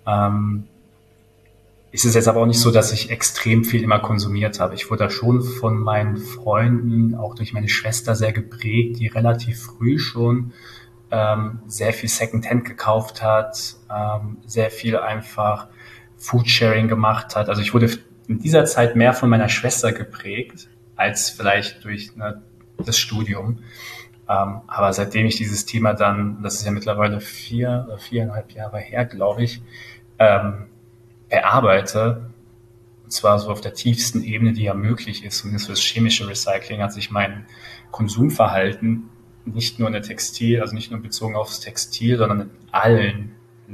Es ist jetzt aber auch nicht so, dass ich extrem viel immer konsumiert habe. Ich wurde da schon von meinen Freunden, auch durch meine Schwester sehr geprägt, die relativ früh schon sehr viel Secondhand gekauft hat, sehr viel einfach Foodsharing gemacht hat. Also ich wurde in dieser Zeit mehr von meiner Schwester geprägt, als vielleicht durch das Studium. Aber seitdem ich dieses Thema dann, das ist ja mittlerweile 4,5 Jahre her, glaube ich, bearbeite, und zwar so auf der tiefsten Ebene, die ja möglich ist, zumindest für das chemische Recycling, hat sich mein Konsumverhalten nicht nur in der Textil, also nicht nur bezogen aufs Textil, sondern in allen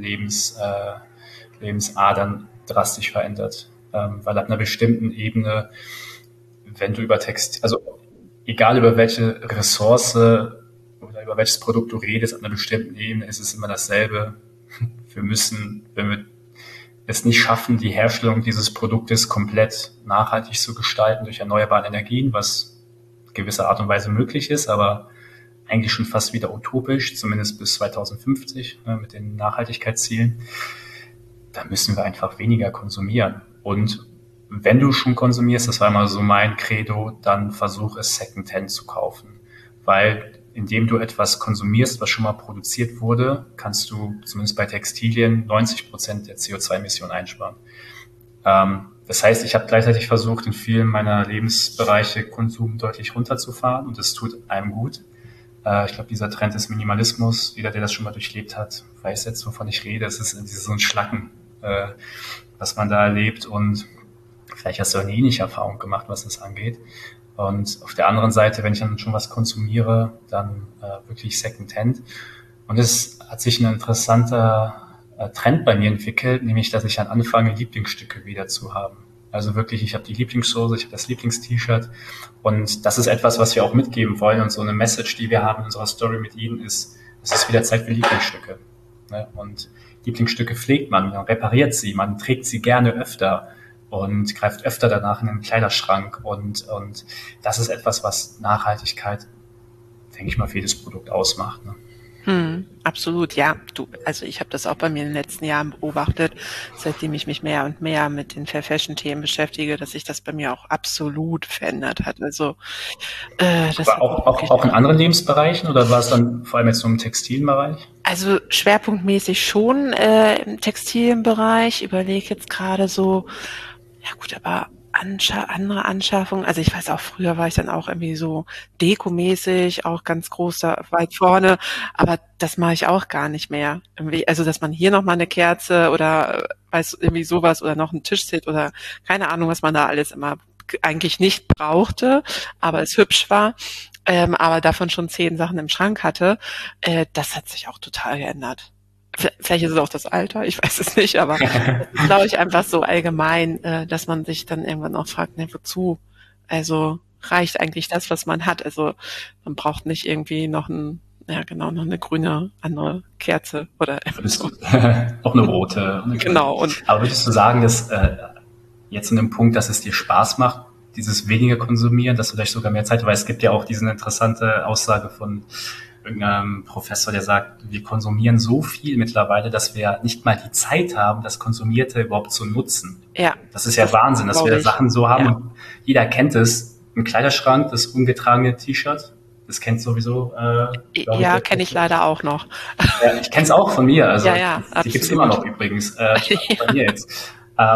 Lebensadern drastisch verändert. Weil ab einer bestimmten Ebene, wenn du über Textil, also egal über welche Ressource oder über welches Produkt du redest, ab einer bestimmten Ebene ist es immer dasselbe. Wir müssen, wenn wir es nicht schaffen, die Herstellung dieses Produktes komplett nachhaltig zu gestalten durch erneuerbare Energien, was in gewisser Art und Weise möglich ist, aber eigentlich schon fast wieder utopisch, zumindest bis 2050 mit den Nachhaltigkeitszielen, da müssen wir einfach weniger konsumieren. Und wenn du schon konsumierst, das war immer so mein Credo, dann versuch es Secondhand zu kaufen. Weil indem du etwas konsumierst, was schon mal produziert wurde, kannst du zumindest bei Textilien 90% der CO2-Emissionen einsparen. Das heißt, ich habe gleichzeitig versucht, in vielen meiner Lebensbereiche Konsum deutlich runterzufahren und das tut einem gut. Ich glaube, dieser Trend des Minimalismus, jeder, der das schon mal durchlebt hat, weiß jetzt, wovon ich rede. Es ist so ein Schlacken, was man da erlebt und vielleicht hast du eine ähnliche Erfahrung gemacht, was das angeht. Und auf der anderen Seite, wenn ich dann schon was konsumiere, dann wirklich Secondhand. Und es hat sich ein interessanter Trend bei mir entwickelt, nämlich, dass ich dann anfange, Lieblingsstücke wieder zu haben. Also wirklich, ich habe die Lieblingshose, ich habe das Lieblingst-T-Shirt und das ist etwas, was wir auch mitgeben wollen und so eine Message, die wir haben in unserer Story mit Ihnen ist, es ist wieder Zeit für Lieblingsstücke. Und Lieblingsstücke pflegt man repariert sie, man trägt sie gerne öfter und greift öfter danach in den Kleiderschrank und das ist etwas, was Nachhaltigkeit, denke ich mal, für jedes Produkt ausmacht. Ne? Absolut, ja. Also ich habe das auch bei mir in den letzten Jahren beobachtet, seitdem ich mich mehr und mehr mit den Fair Fashion Themen beschäftige, dass sich das bei mir auch absolut verändert hat. Also das Aber auch in anderen Lebensbereichen oder war es dann vor allem jetzt so im Textilbereich? Also schwerpunktmäßig schon im Textilbereich. Überlege jetzt gerade so, ja gut, aber andere Anschaffungen, also ich weiß auch, früher war ich dann auch irgendwie so dekomäßig, auch ganz groß da weit vorne, aber das mache ich auch gar nicht mehr. Irgendwie, also dass man hier nochmal eine Kerze oder weiß irgendwie sowas oder noch ein Tischset oder keine Ahnung, was man da alles immer eigentlich nicht brauchte, aber es hübsch war, aber davon schon 10 Sachen im Schrank hatte, das hat sich auch total geändert. Vielleicht ist es auch das Alter, ich weiß es nicht, aber das ist, glaube ich, einfach so allgemein, dass man sich dann irgendwann auch fragt, ne, wozu? Also reicht eigentlich das, was man hat? Also man braucht nicht irgendwie noch noch eine grüne andere Kerze oder so. Auch eine rote. Genau. Aber würdest du sagen, dass jetzt in dem Punkt, dass es dir Spaß macht, dieses weniger konsumieren, dass du vielleicht sogar mehr Zeit, weil es gibt ja auch diese interessante Aussage von irgendeinem Professor, der sagt, wir konsumieren so viel mittlerweile, dass wir nicht mal die Zeit haben, das Konsumierte überhaupt zu nutzen. Ja. Das ist ja Wahnsinn, dass wir Sachen so haben. Ja. Und jeder kennt es. Im Kleiderschrank, das ungetragene T-Shirt, das kennt sowieso. Ja, kenne ich leider auch noch. Ja, ich kenne es auch von mir. Also ja, die gibt's immer noch übrigens bei mir jetzt.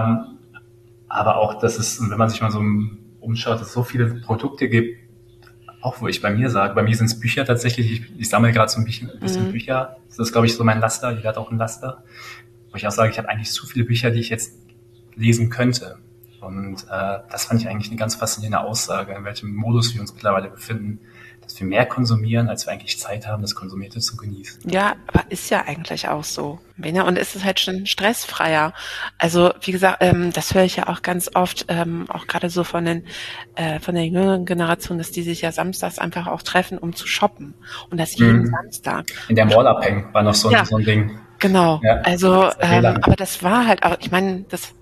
Aber auch, dass es, wenn man sich mal so umschaut, dass es so viele Produkte gibt, auch wo ich bei mir sage, bei mir sind es Bücher tatsächlich, ich sammle gerade so ein bisschen Bücher, das ist, glaube ich, so mein Laster, jeder hat auch ein Laster, wo ich auch sage, ich habe eigentlich zu viele Bücher, die ich jetzt lesen könnte. Und das fand ich eigentlich eine ganz faszinierende Aussage, in welchem Modus wir uns mittlerweile befinden, dass wir mehr konsumieren, als wir eigentlich Zeit haben, das Konsumierte zu genießen. Ja, aber ist ja eigentlich auch so. Und ist es halt schon stressfreier. Also wie gesagt, das höre ich ja auch ganz oft, auch gerade so von der jüngeren Generation, dass die sich ja samstags einfach auch treffen, um zu shoppen. Und das jeden Samstag. In der Mall abhängen war noch so ein Ding. Genau, ja, also, aber das war halt, aber ich meine, weiß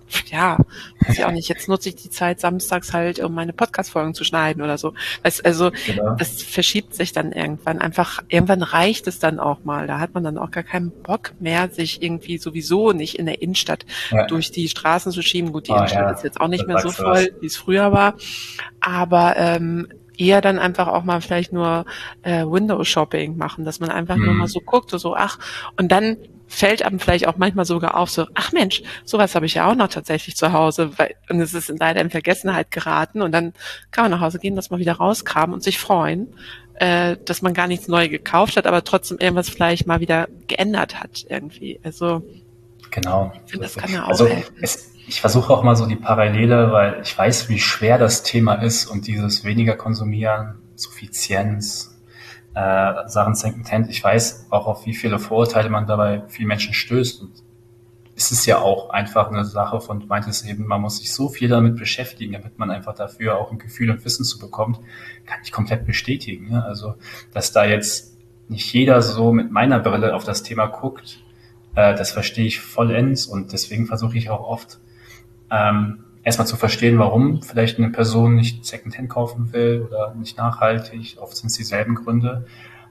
ich auch nicht, jetzt nutze ich die Zeit samstags halt, um meine Podcast-Folgen zu schneiden oder so. Also, das verschiebt sich dann irgendwann reicht es dann auch mal, da hat man dann auch gar keinen Bock mehr, sich irgendwie sowieso nicht in der Innenstadt durch die Straßen zu schieben. Gut, die Innenstadt ist jetzt auch nicht mehr so voll, wie es früher war, aber eher dann einfach auch mal vielleicht nur Window-Shopping machen, dass man einfach nur mal so guckt, und dann fällt einem vielleicht auch manchmal sogar auf, so, ach Mensch, sowas habe ich ja auch noch tatsächlich zu Hause, und es ist leider in Vergessenheit geraten, und dann kann man nach Hause gehen, das mal wieder rauskramen und sich freuen, dass man gar nichts neu gekauft hat, aber trotzdem irgendwas vielleicht mal wieder geändert hat irgendwie. Also genau. Ich finde, das kann ja auch helfen. Ich versuche auch mal so die Parallele, weil ich weiß, wie schwer das Thema ist, und dieses weniger konsumieren, Suffizienz, Sachen Secondhand. Ich weiß auch, auf wie viele Vorurteile man dabei vielen Menschen stößt. Und es ist ja auch einfach eine Sache von, du meintest eben, man muss sich so viel damit beschäftigen, damit man einfach dafür auch ein Gefühl und Wissen zu bekommt, kann ich komplett bestätigen. Ne? Also, dass da jetzt nicht jeder so mit meiner Brille auf das Thema guckt, das verstehe ich vollends, und deswegen versuche ich auch oft, erstmal zu verstehen, warum vielleicht eine Person nicht Secondhand kaufen will oder nicht nachhaltig. Oft sind es dieselben Gründe.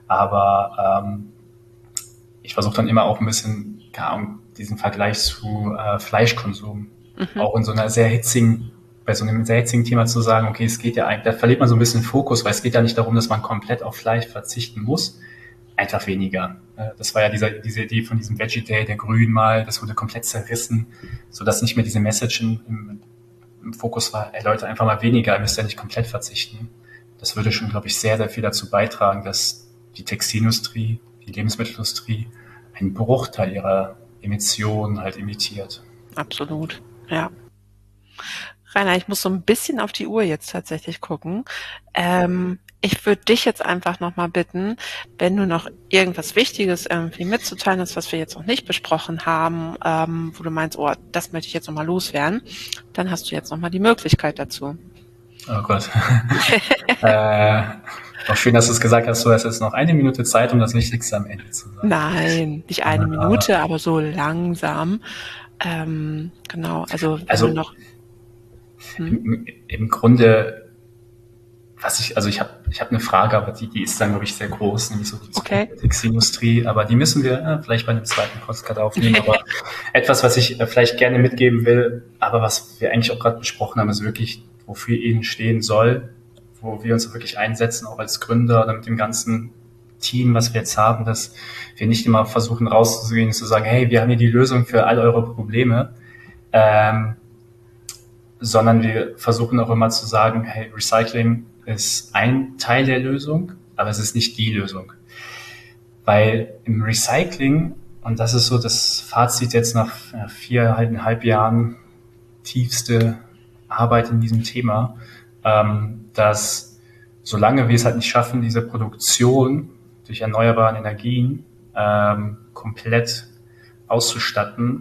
Aber ich versuche dann immer auch ein bisschen diesen Vergleich zu Fleischkonsum auch in so einer bei so einem sehr hitzigen Thema zu sagen, okay, es geht ja eigentlich, da verliert man so ein bisschen Fokus, weil es geht ja nicht darum, dass man komplett auf Fleisch verzichten muss, einfach weniger. Das war ja diese Idee von diesem Veggie Day, der Grün mal, das wurde komplett zerrissen, sodass nicht mehr diese Message im Fokus war, Leute, einfach mal weniger, ihr müsst ja nicht komplett verzichten. Das würde schon, glaube ich, sehr, sehr viel dazu beitragen, dass die Textilindustrie, die Lebensmittelindustrie einen Bruchteil ihrer Emissionen halt emittiert. Absolut, ja. Rainer, ich muss so ein bisschen auf die Uhr jetzt tatsächlich gucken. Ich würde dich jetzt einfach nochmal bitten, wenn du noch irgendwas Wichtiges irgendwie mitzuteilen hast, was wir jetzt noch nicht besprochen haben, wo du meinst, oh, das möchte ich jetzt nochmal loswerden, dann hast du jetzt nochmal die Möglichkeit dazu. Oh Gott. Auch schön, dass du es gesagt hast, du hast jetzt noch 1 Minute Zeit, um das Wichtigste am Ende zu sagen. Nein, nicht 1 Minute, aber so langsam. Genau, also wenn du noch... Im Grunde, ich habe eine Frage, aber die ist dann, glaube ich, sehr groß, nämlich so die Textilindustrie, aber die müssen wir vielleicht bei einem zweiten Podcast aufnehmen. Aber etwas, was ich vielleicht gerne mitgeben will, aber was wir eigentlich auch gerade besprochen haben, ist wirklich, wofür ihnen stehen soll, wo wir uns wirklich einsetzen, auch als Gründer oder mit dem ganzen Team, was wir jetzt haben, dass wir nicht immer versuchen rauszugehen und zu sagen, hey, wir haben hier die Lösung für all eure Probleme, sondern wir versuchen auch immer zu sagen, hey, Recycling ist ein Teil der Lösung, aber es ist nicht die Lösung. Weil im Recycling, und das ist so das Fazit jetzt nach 4,5 Jahren, tiefste arbeite in diesem Thema, dass solange wir es halt nicht schaffen, diese Produktion durch erneuerbare Energien komplett auszustatten,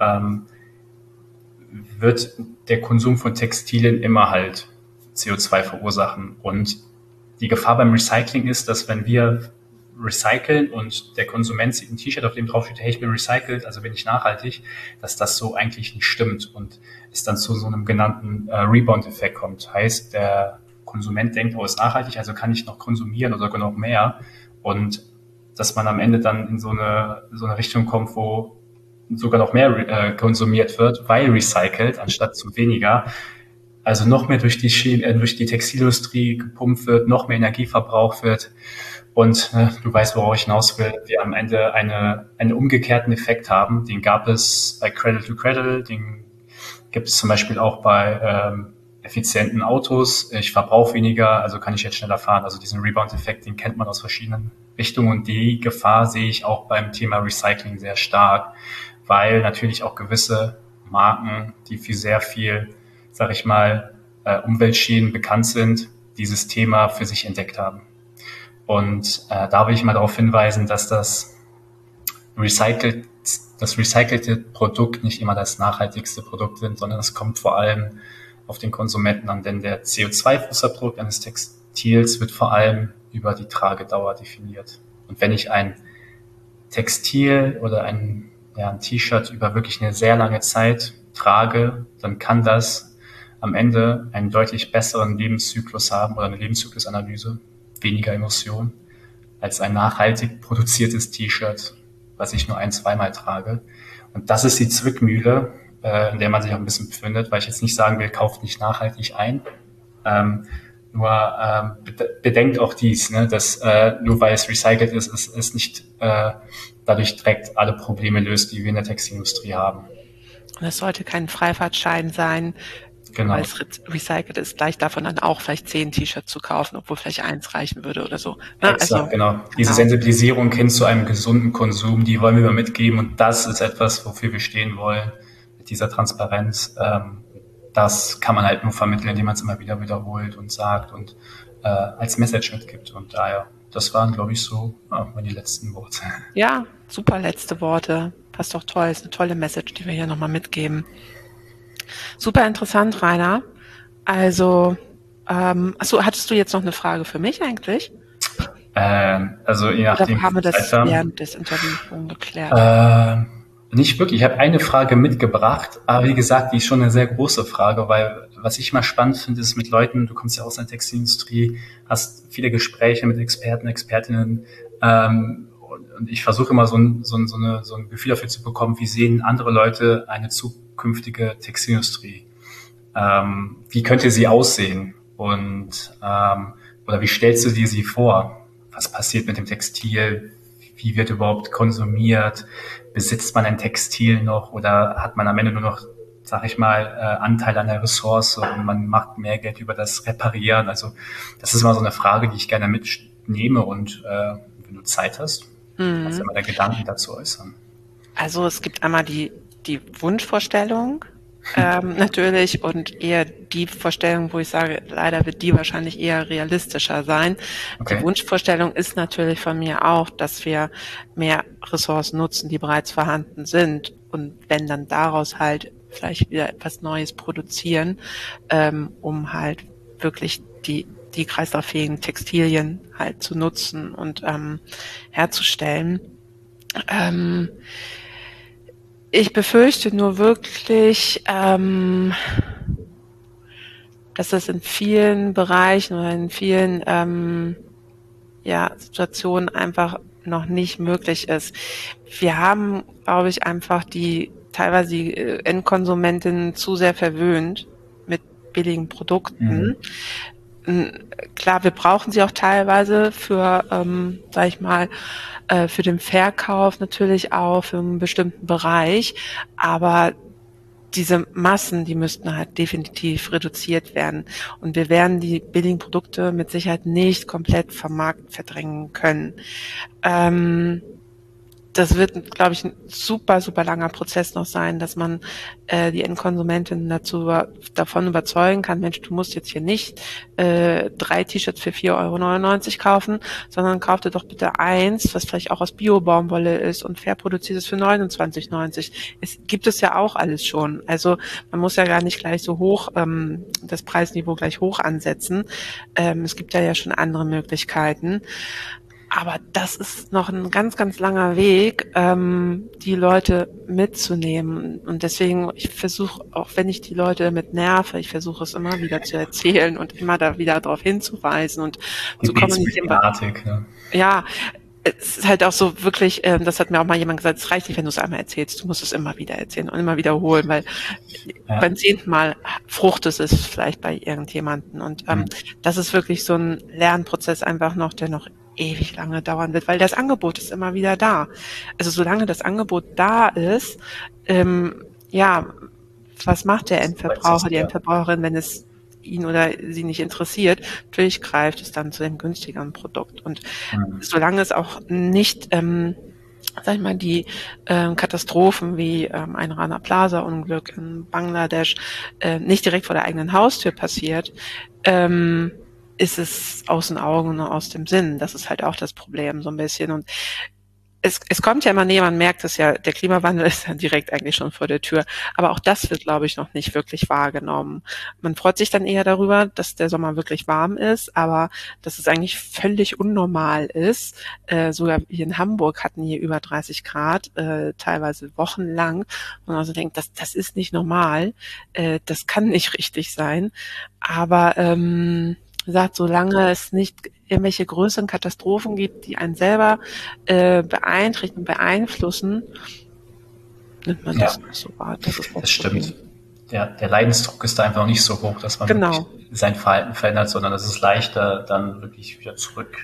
wird der Konsum von Textilien immer halt CO2 verursachen. Und die Gefahr beim Recycling ist, dass wenn wir recyceln und der Konsument sieht ein T-Shirt, auf dem drauf steht, hey, ich bin recycelt, also bin ich nachhaltig, dass das so eigentlich nicht stimmt und es dann zu so einem genannten Rebound-Effekt kommt. Heißt, der Konsument denkt, oh, ist nachhaltig, also kann ich noch konsumieren oder sogar noch mehr. Und dass man am Ende dann in so eine Richtung kommt, wo sogar noch mehr konsumiert wird, weil recycelt, anstatt zu weniger. Also noch mehr durch die Textilindustrie gepumpt wird, noch mehr Energie verbraucht wird. Und du weißt, worauf ich hinaus will, wir am Ende einen umgekehrten Effekt haben. Den gab es bei Cradle to Cradle, den gibt es zum Beispiel auch bei effizienten Autos. Ich verbrauche weniger, also kann ich jetzt schneller fahren. Also diesen Rebound-Effekt, den kennt man aus verschiedenen Richtungen. Und die Gefahr sehe ich auch beim Thema Recycling sehr stark, weil natürlich auch gewisse Marken, die für sehr viel, sag ich mal, Umweltschäden bekannt sind, dieses Thema für sich entdeckt haben. Und da will ich mal darauf hinweisen, dass das recycelte Produkt nicht immer das nachhaltigste Produkt ist, sondern es kommt vor allem auf den Konsumenten an, denn der CO2-Fußabdruck eines Textils wird vor allem über die Tragedauer definiert. Und wenn ich ein Textil oder ein T-Shirt über wirklich eine sehr lange Zeit trage, dann kann das am Ende einen deutlich besseren Lebenszyklus haben oder eine Lebenszyklusanalyse, weniger Emissionen, als ein nachhaltig produziertes T-Shirt, was ich nur zweimal trage. Und das ist die Zwickmühle, in der man sich auch ein bisschen befindet, weil ich jetzt nicht sagen will, kauft nicht nachhaltig ein. Bedenkt auch dies, ne, dass nur weil es recycelt ist, es nicht dadurch direkt alle Probleme löst, die wir in der Textilindustrie haben. Und es sollte kein Freifahrtschein sein, genau, weil es recycelt ist, gleich davon dann auch vielleicht 10 T-Shirts zu kaufen, obwohl vielleicht 1 reichen würde oder so. Ne? Exakt, genau. Diese Sensibilisierung hin zu einem gesunden Konsum, die wollen wir mitgeben und das ist etwas, wofür wir stehen wollen, mit dieser Transparenz. Das kann man halt nur vermitteln, indem man es immer wieder wiederholt und sagt und als Message mitgibt. Und daher, das waren, glaube ich, so meine letzten Worte. Ja, super letzte Worte. Passt doch toll. Ist eine tolle Message, die wir hier nochmal mitgeben. Super interessant, Rainer. Also, hattest du jetzt noch eine Frage für mich eigentlich? Also je nachdem. Oder haben wir das während des Interviews schon geklärt? Nicht wirklich. Ich habe eine Frage mitgebracht, aber wie gesagt, die ist schon eine sehr große Frage, weil was ich mal spannend finde, ist mit Leuten, du kommst ja aus der Textilindustrie, hast viele Gespräche mit Experten, Expertinnen, und ich versuche immer so ein Gefühl dafür zu bekommen, wie sehen andere Leute eine zukünftige Textilindustrie? Wie könnte sie aussehen? Und oder wie stellst du dir sie vor? Was passiert mit dem Textil? Wie wird überhaupt konsumiert? Besitzt man ein Textil noch oder hat man am Ende nur noch, sag ich mal, Anteil an der Ressource und man macht mehr Geld über das Reparieren? Also das ist mal so eine Frage, die ich gerne mitnehme und wenn du Zeit hast, kannst du mal deine Gedanken dazu äußern. Also es gibt einmal die Wunschvorstellung natürlich und eher die Vorstellung, wo ich sage, leider wird die wahrscheinlich eher realistischer sein. Okay. Die Wunschvorstellung ist natürlich von mir auch, dass wir mehr Ressourcen nutzen, die bereits vorhanden sind und wenn dann daraus halt vielleicht wieder etwas Neues produzieren, um halt wirklich die kreislauffähigen Textilien halt zu nutzen und herzustellen. Ich befürchte nur wirklich, dass das in vielen Bereichen oder in vielen Situationen einfach noch nicht möglich ist. Wir haben, glaube ich, einfach teilweise die Endkonsumentinnen zu sehr verwöhnt mit billigen Produkten. Klar, wir brauchen sie auch teilweise für, sag ich mal, für den Verkauf natürlich auch, für einen bestimmten Bereich, aber diese Massen, die müssten halt definitiv reduziert werden und wir werden die billigen Produkte mit Sicherheit nicht komplett vom Markt verdrängen können. das wird, glaube ich, ein super, super langer Prozess noch sein, dass man die Endkonsumentin davon überzeugen kann, Mensch, du musst jetzt hier nicht 3 T-Shirts für 4,99 € kaufen, sondern kauf dir doch bitte eins, was vielleicht auch aus Bio-Baumwolle ist und fair produziert ist für 29,90 €. Es gibt es ja auch alles schon. Also man muss ja gar nicht gleich so hoch, das Preisniveau gleich hoch ansetzen. Es gibt ja schon andere Möglichkeiten. Aber das ist noch ein ganz, ganz langer Weg, die Leute mitzunehmen. Und deswegen, ich versuche, auch wenn ich die Leute damit nerve, ich versuche es immer wieder zu erzählen und immer da wieder darauf hinzuweisen und zu kommunizieren. Ne? Ja, es ist halt auch so wirklich, das hat mir auch mal jemand gesagt, es reicht nicht, wenn du es einmal erzählst, du musst es immer wieder erzählen und immer wiederholen, weil beim 10. Mal fruchtet es vielleicht bei irgendjemanden. Und das ist wirklich so ein Lernprozess einfach noch, der noch ewig lange dauern wird, weil das Angebot ist immer wieder da. Also solange das Angebot da ist, was macht der Endverbraucher, die Endverbraucherin, wenn es ihn oder sie nicht interessiert? Natürlich greift es dann zu dem günstigeren Produkt. Und solange es auch nicht, die Katastrophen wie ein Rana Plaza Unglück in Bangladesch nicht direkt vor der eigenen Haustür passiert, ist es aus den Augen und aus dem Sinn. Das ist halt auch das Problem so ein bisschen. Und es kommt ja immer näher, man merkt es ja, der Klimawandel ist ja direkt eigentlich schon vor der Tür. Aber auch das wird, glaube ich, noch nicht wirklich wahrgenommen. Man freut sich dann eher darüber, dass der Sommer wirklich warm ist, aber dass es eigentlich völlig unnormal ist. Sogar wir in Hamburg hatten hier über 30 Grad, teilweise wochenlang. Und man also denkt, das ist nicht normal. Das kann nicht richtig sein. Aber solange es nicht irgendwelche größeren Katastrophen gibt, die einen selber beeinträchtigen, beeinflussen, nimmt man das nicht so wahr. Das stimmt. Der Leidensdruck ist da einfach noch nicht so hoch, dass man wirklich sein Verhalten verändert, sondern es ist leichter, dann wirklich wieder zurück.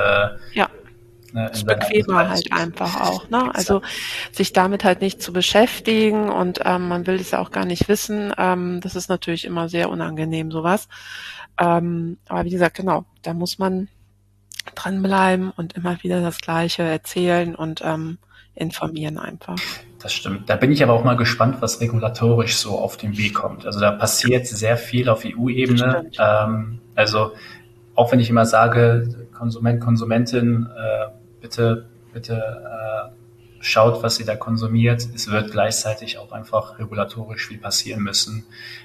Es ist bequemer halt einfach auch, ne? Also sich damit halt nicht zu beschäftigen und man will es ja auch gar nicht wissen. Das ist natürlich immer sehr unangenehm, sowas. Aber wie gesagt, genau, da muss man dranbleiben und immer wieder das Gleiche erzählen und informieren einfach. Das stimmt. Da bin ich aber auch mal gespannt, was regulatorisch so auf den Weg kommt. Also da passiert sehr viel auf EU-Ebene. Also auch wenn ich immer sage, Konsument, Konsumentin, bitte schaut, was ihr da konsumiert. Es wird gleichzeitig auch einfach regulatorisch viel passieren müssen,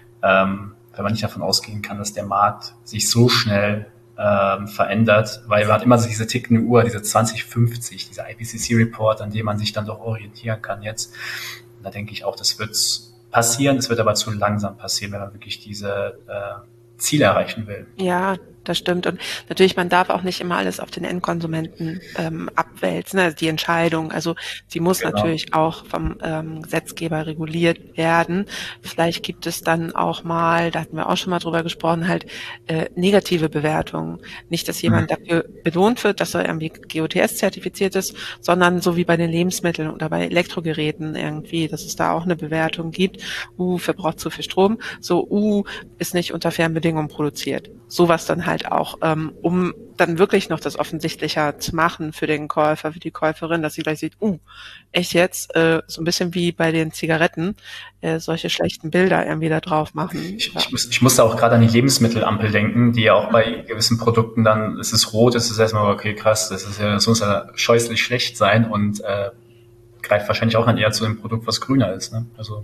wenn man nicht davon ausgehen kann, dass der Markt sich so schnell verändert, weil man hat immer so diese tickende Uhr, diese 2050, dieser IPCC-Report, an dem man sich dann doch orientieren kann jetzt. Und da denke ich auch, das wird passieren, es wird aber zu langsam passieren, wenn man wirklich diese Ziele erreichen will. Ja, das stimmt. Und natürlich, man darf auch nicht immer alles auf den Endkonsumenten abwälzen, also die Entscheidung. Also sie muss natürlich auch vom Gesetzgeber reguliert werden. Vielleicht gibt es dann auch mal, da hatten wir auch schon mal drüber gesprochen, halt negative Bewertungen. Nicht, dass jemand dafür belohnt wird, dass er irgendwie GOTS zertifiziert ist, sondern so wie bei den Lebensmitteln oder bei Elektrogeräten irgendwie, dass es da auch eine Bewertung gibt. Verbraucht zu viel Strom. So, ist nicht unter fairen Bedingungen produziert. Sowas dann halt auch, um dann wirklich noch das offensichtlicher zu machen für den Käufer, für die Käuferin, dass sie gleich sieht, echt jetzt, so ein bisschen wie bei den Zigaretten, solche schlechten Bilder irgendwie da drauf machen. Ich musste auch gerade an die Lebensmittelampel denken, die ja auch bei gewissen Produkten dann, es ist rot, es ist erstmal, okay, krass, das muss ja scheußlich schlecht sein und greift wahrscheinlich auch dann eher zu dem Produkt, was grüner ist. Ne? Also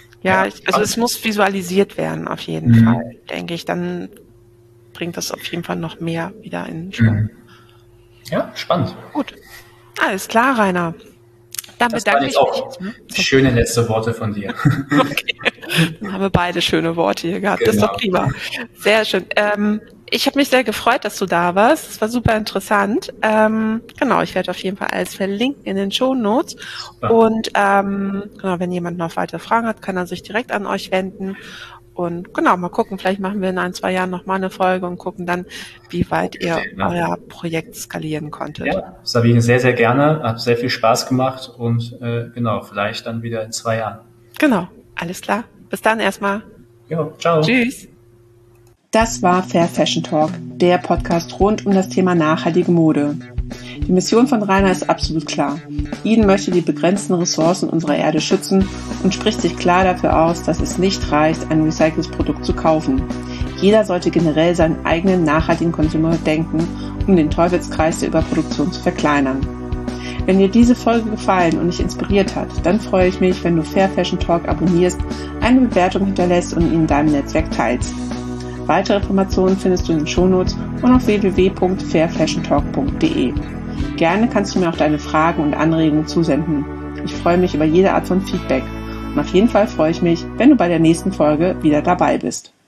es muss visualisiert werden, auf jeden Fall, denke ich. Dann bringt das auf jeden Fall noch mehr wieder in Schwung. Ja, spannend. Gut. Alles klar, Rainer. Dann bedanke ich mich. Auch schöne letzte Worte von dir. Okay. Dann haben wir beide schöne Worte hier gehabt. Genau. Das ist doch prima. Sehr schön. Ich habe mich sehr gefreut, dass du da warst. Es war super interessant. Genau, ich werde auf jeden Fall alles verlinken in den Shownotes. Und wenn jemand noch weitere Fragen hat, kann er sich direkt an euch wenden. Und genau, mal gucken, vielleicht machen wir in 1-2 Jahren nochmal eine Folge und gucken dann, wie weit ihr euer Projekt skalieren konntet. Ja, Sabine, sehr, sehr gerne. Hat sehr viel Spaß gemacht und vielleicht dann wieder in 2 Jahren. Genau, alles klar. Bis dann erstmal. Jo, ciao. Tschüss. Das war Fair Fashion Talk, der Podcast rund um das Thema nachhaltige Mode. Die Mission von Rainer ist absolut klar. Eden möchte die begrenzten Ressourcen unserer Erde schützen und spricht sich klar dafür aus, dass es nicht reicht, ein recyceltes Produkt zu kaufen. Jeder sollte generell seinen eigenen nachhaltigen Konsum denken, um den Teufelskreis der Überproduktion zu verkleinern. Wenn dir diese Folge gefallen und dich inspiriert hat, dann freue ich mich, wenn du Fair Fashion Talk abonnierst, eine Bewertung hinterlässt und ihn in deinem Netzwerk teilst. Weitere Informationen findest du in den Shownotes und auf www.fairfashiontalk.de. Gerne kannst du mir auch deine Fragen und Anregungen zusenden. Ich freue mich über jede Art von Feedback und auf jeden Fall freue ich mich, wenn du bei der nächsten Folge wieder dabei bist.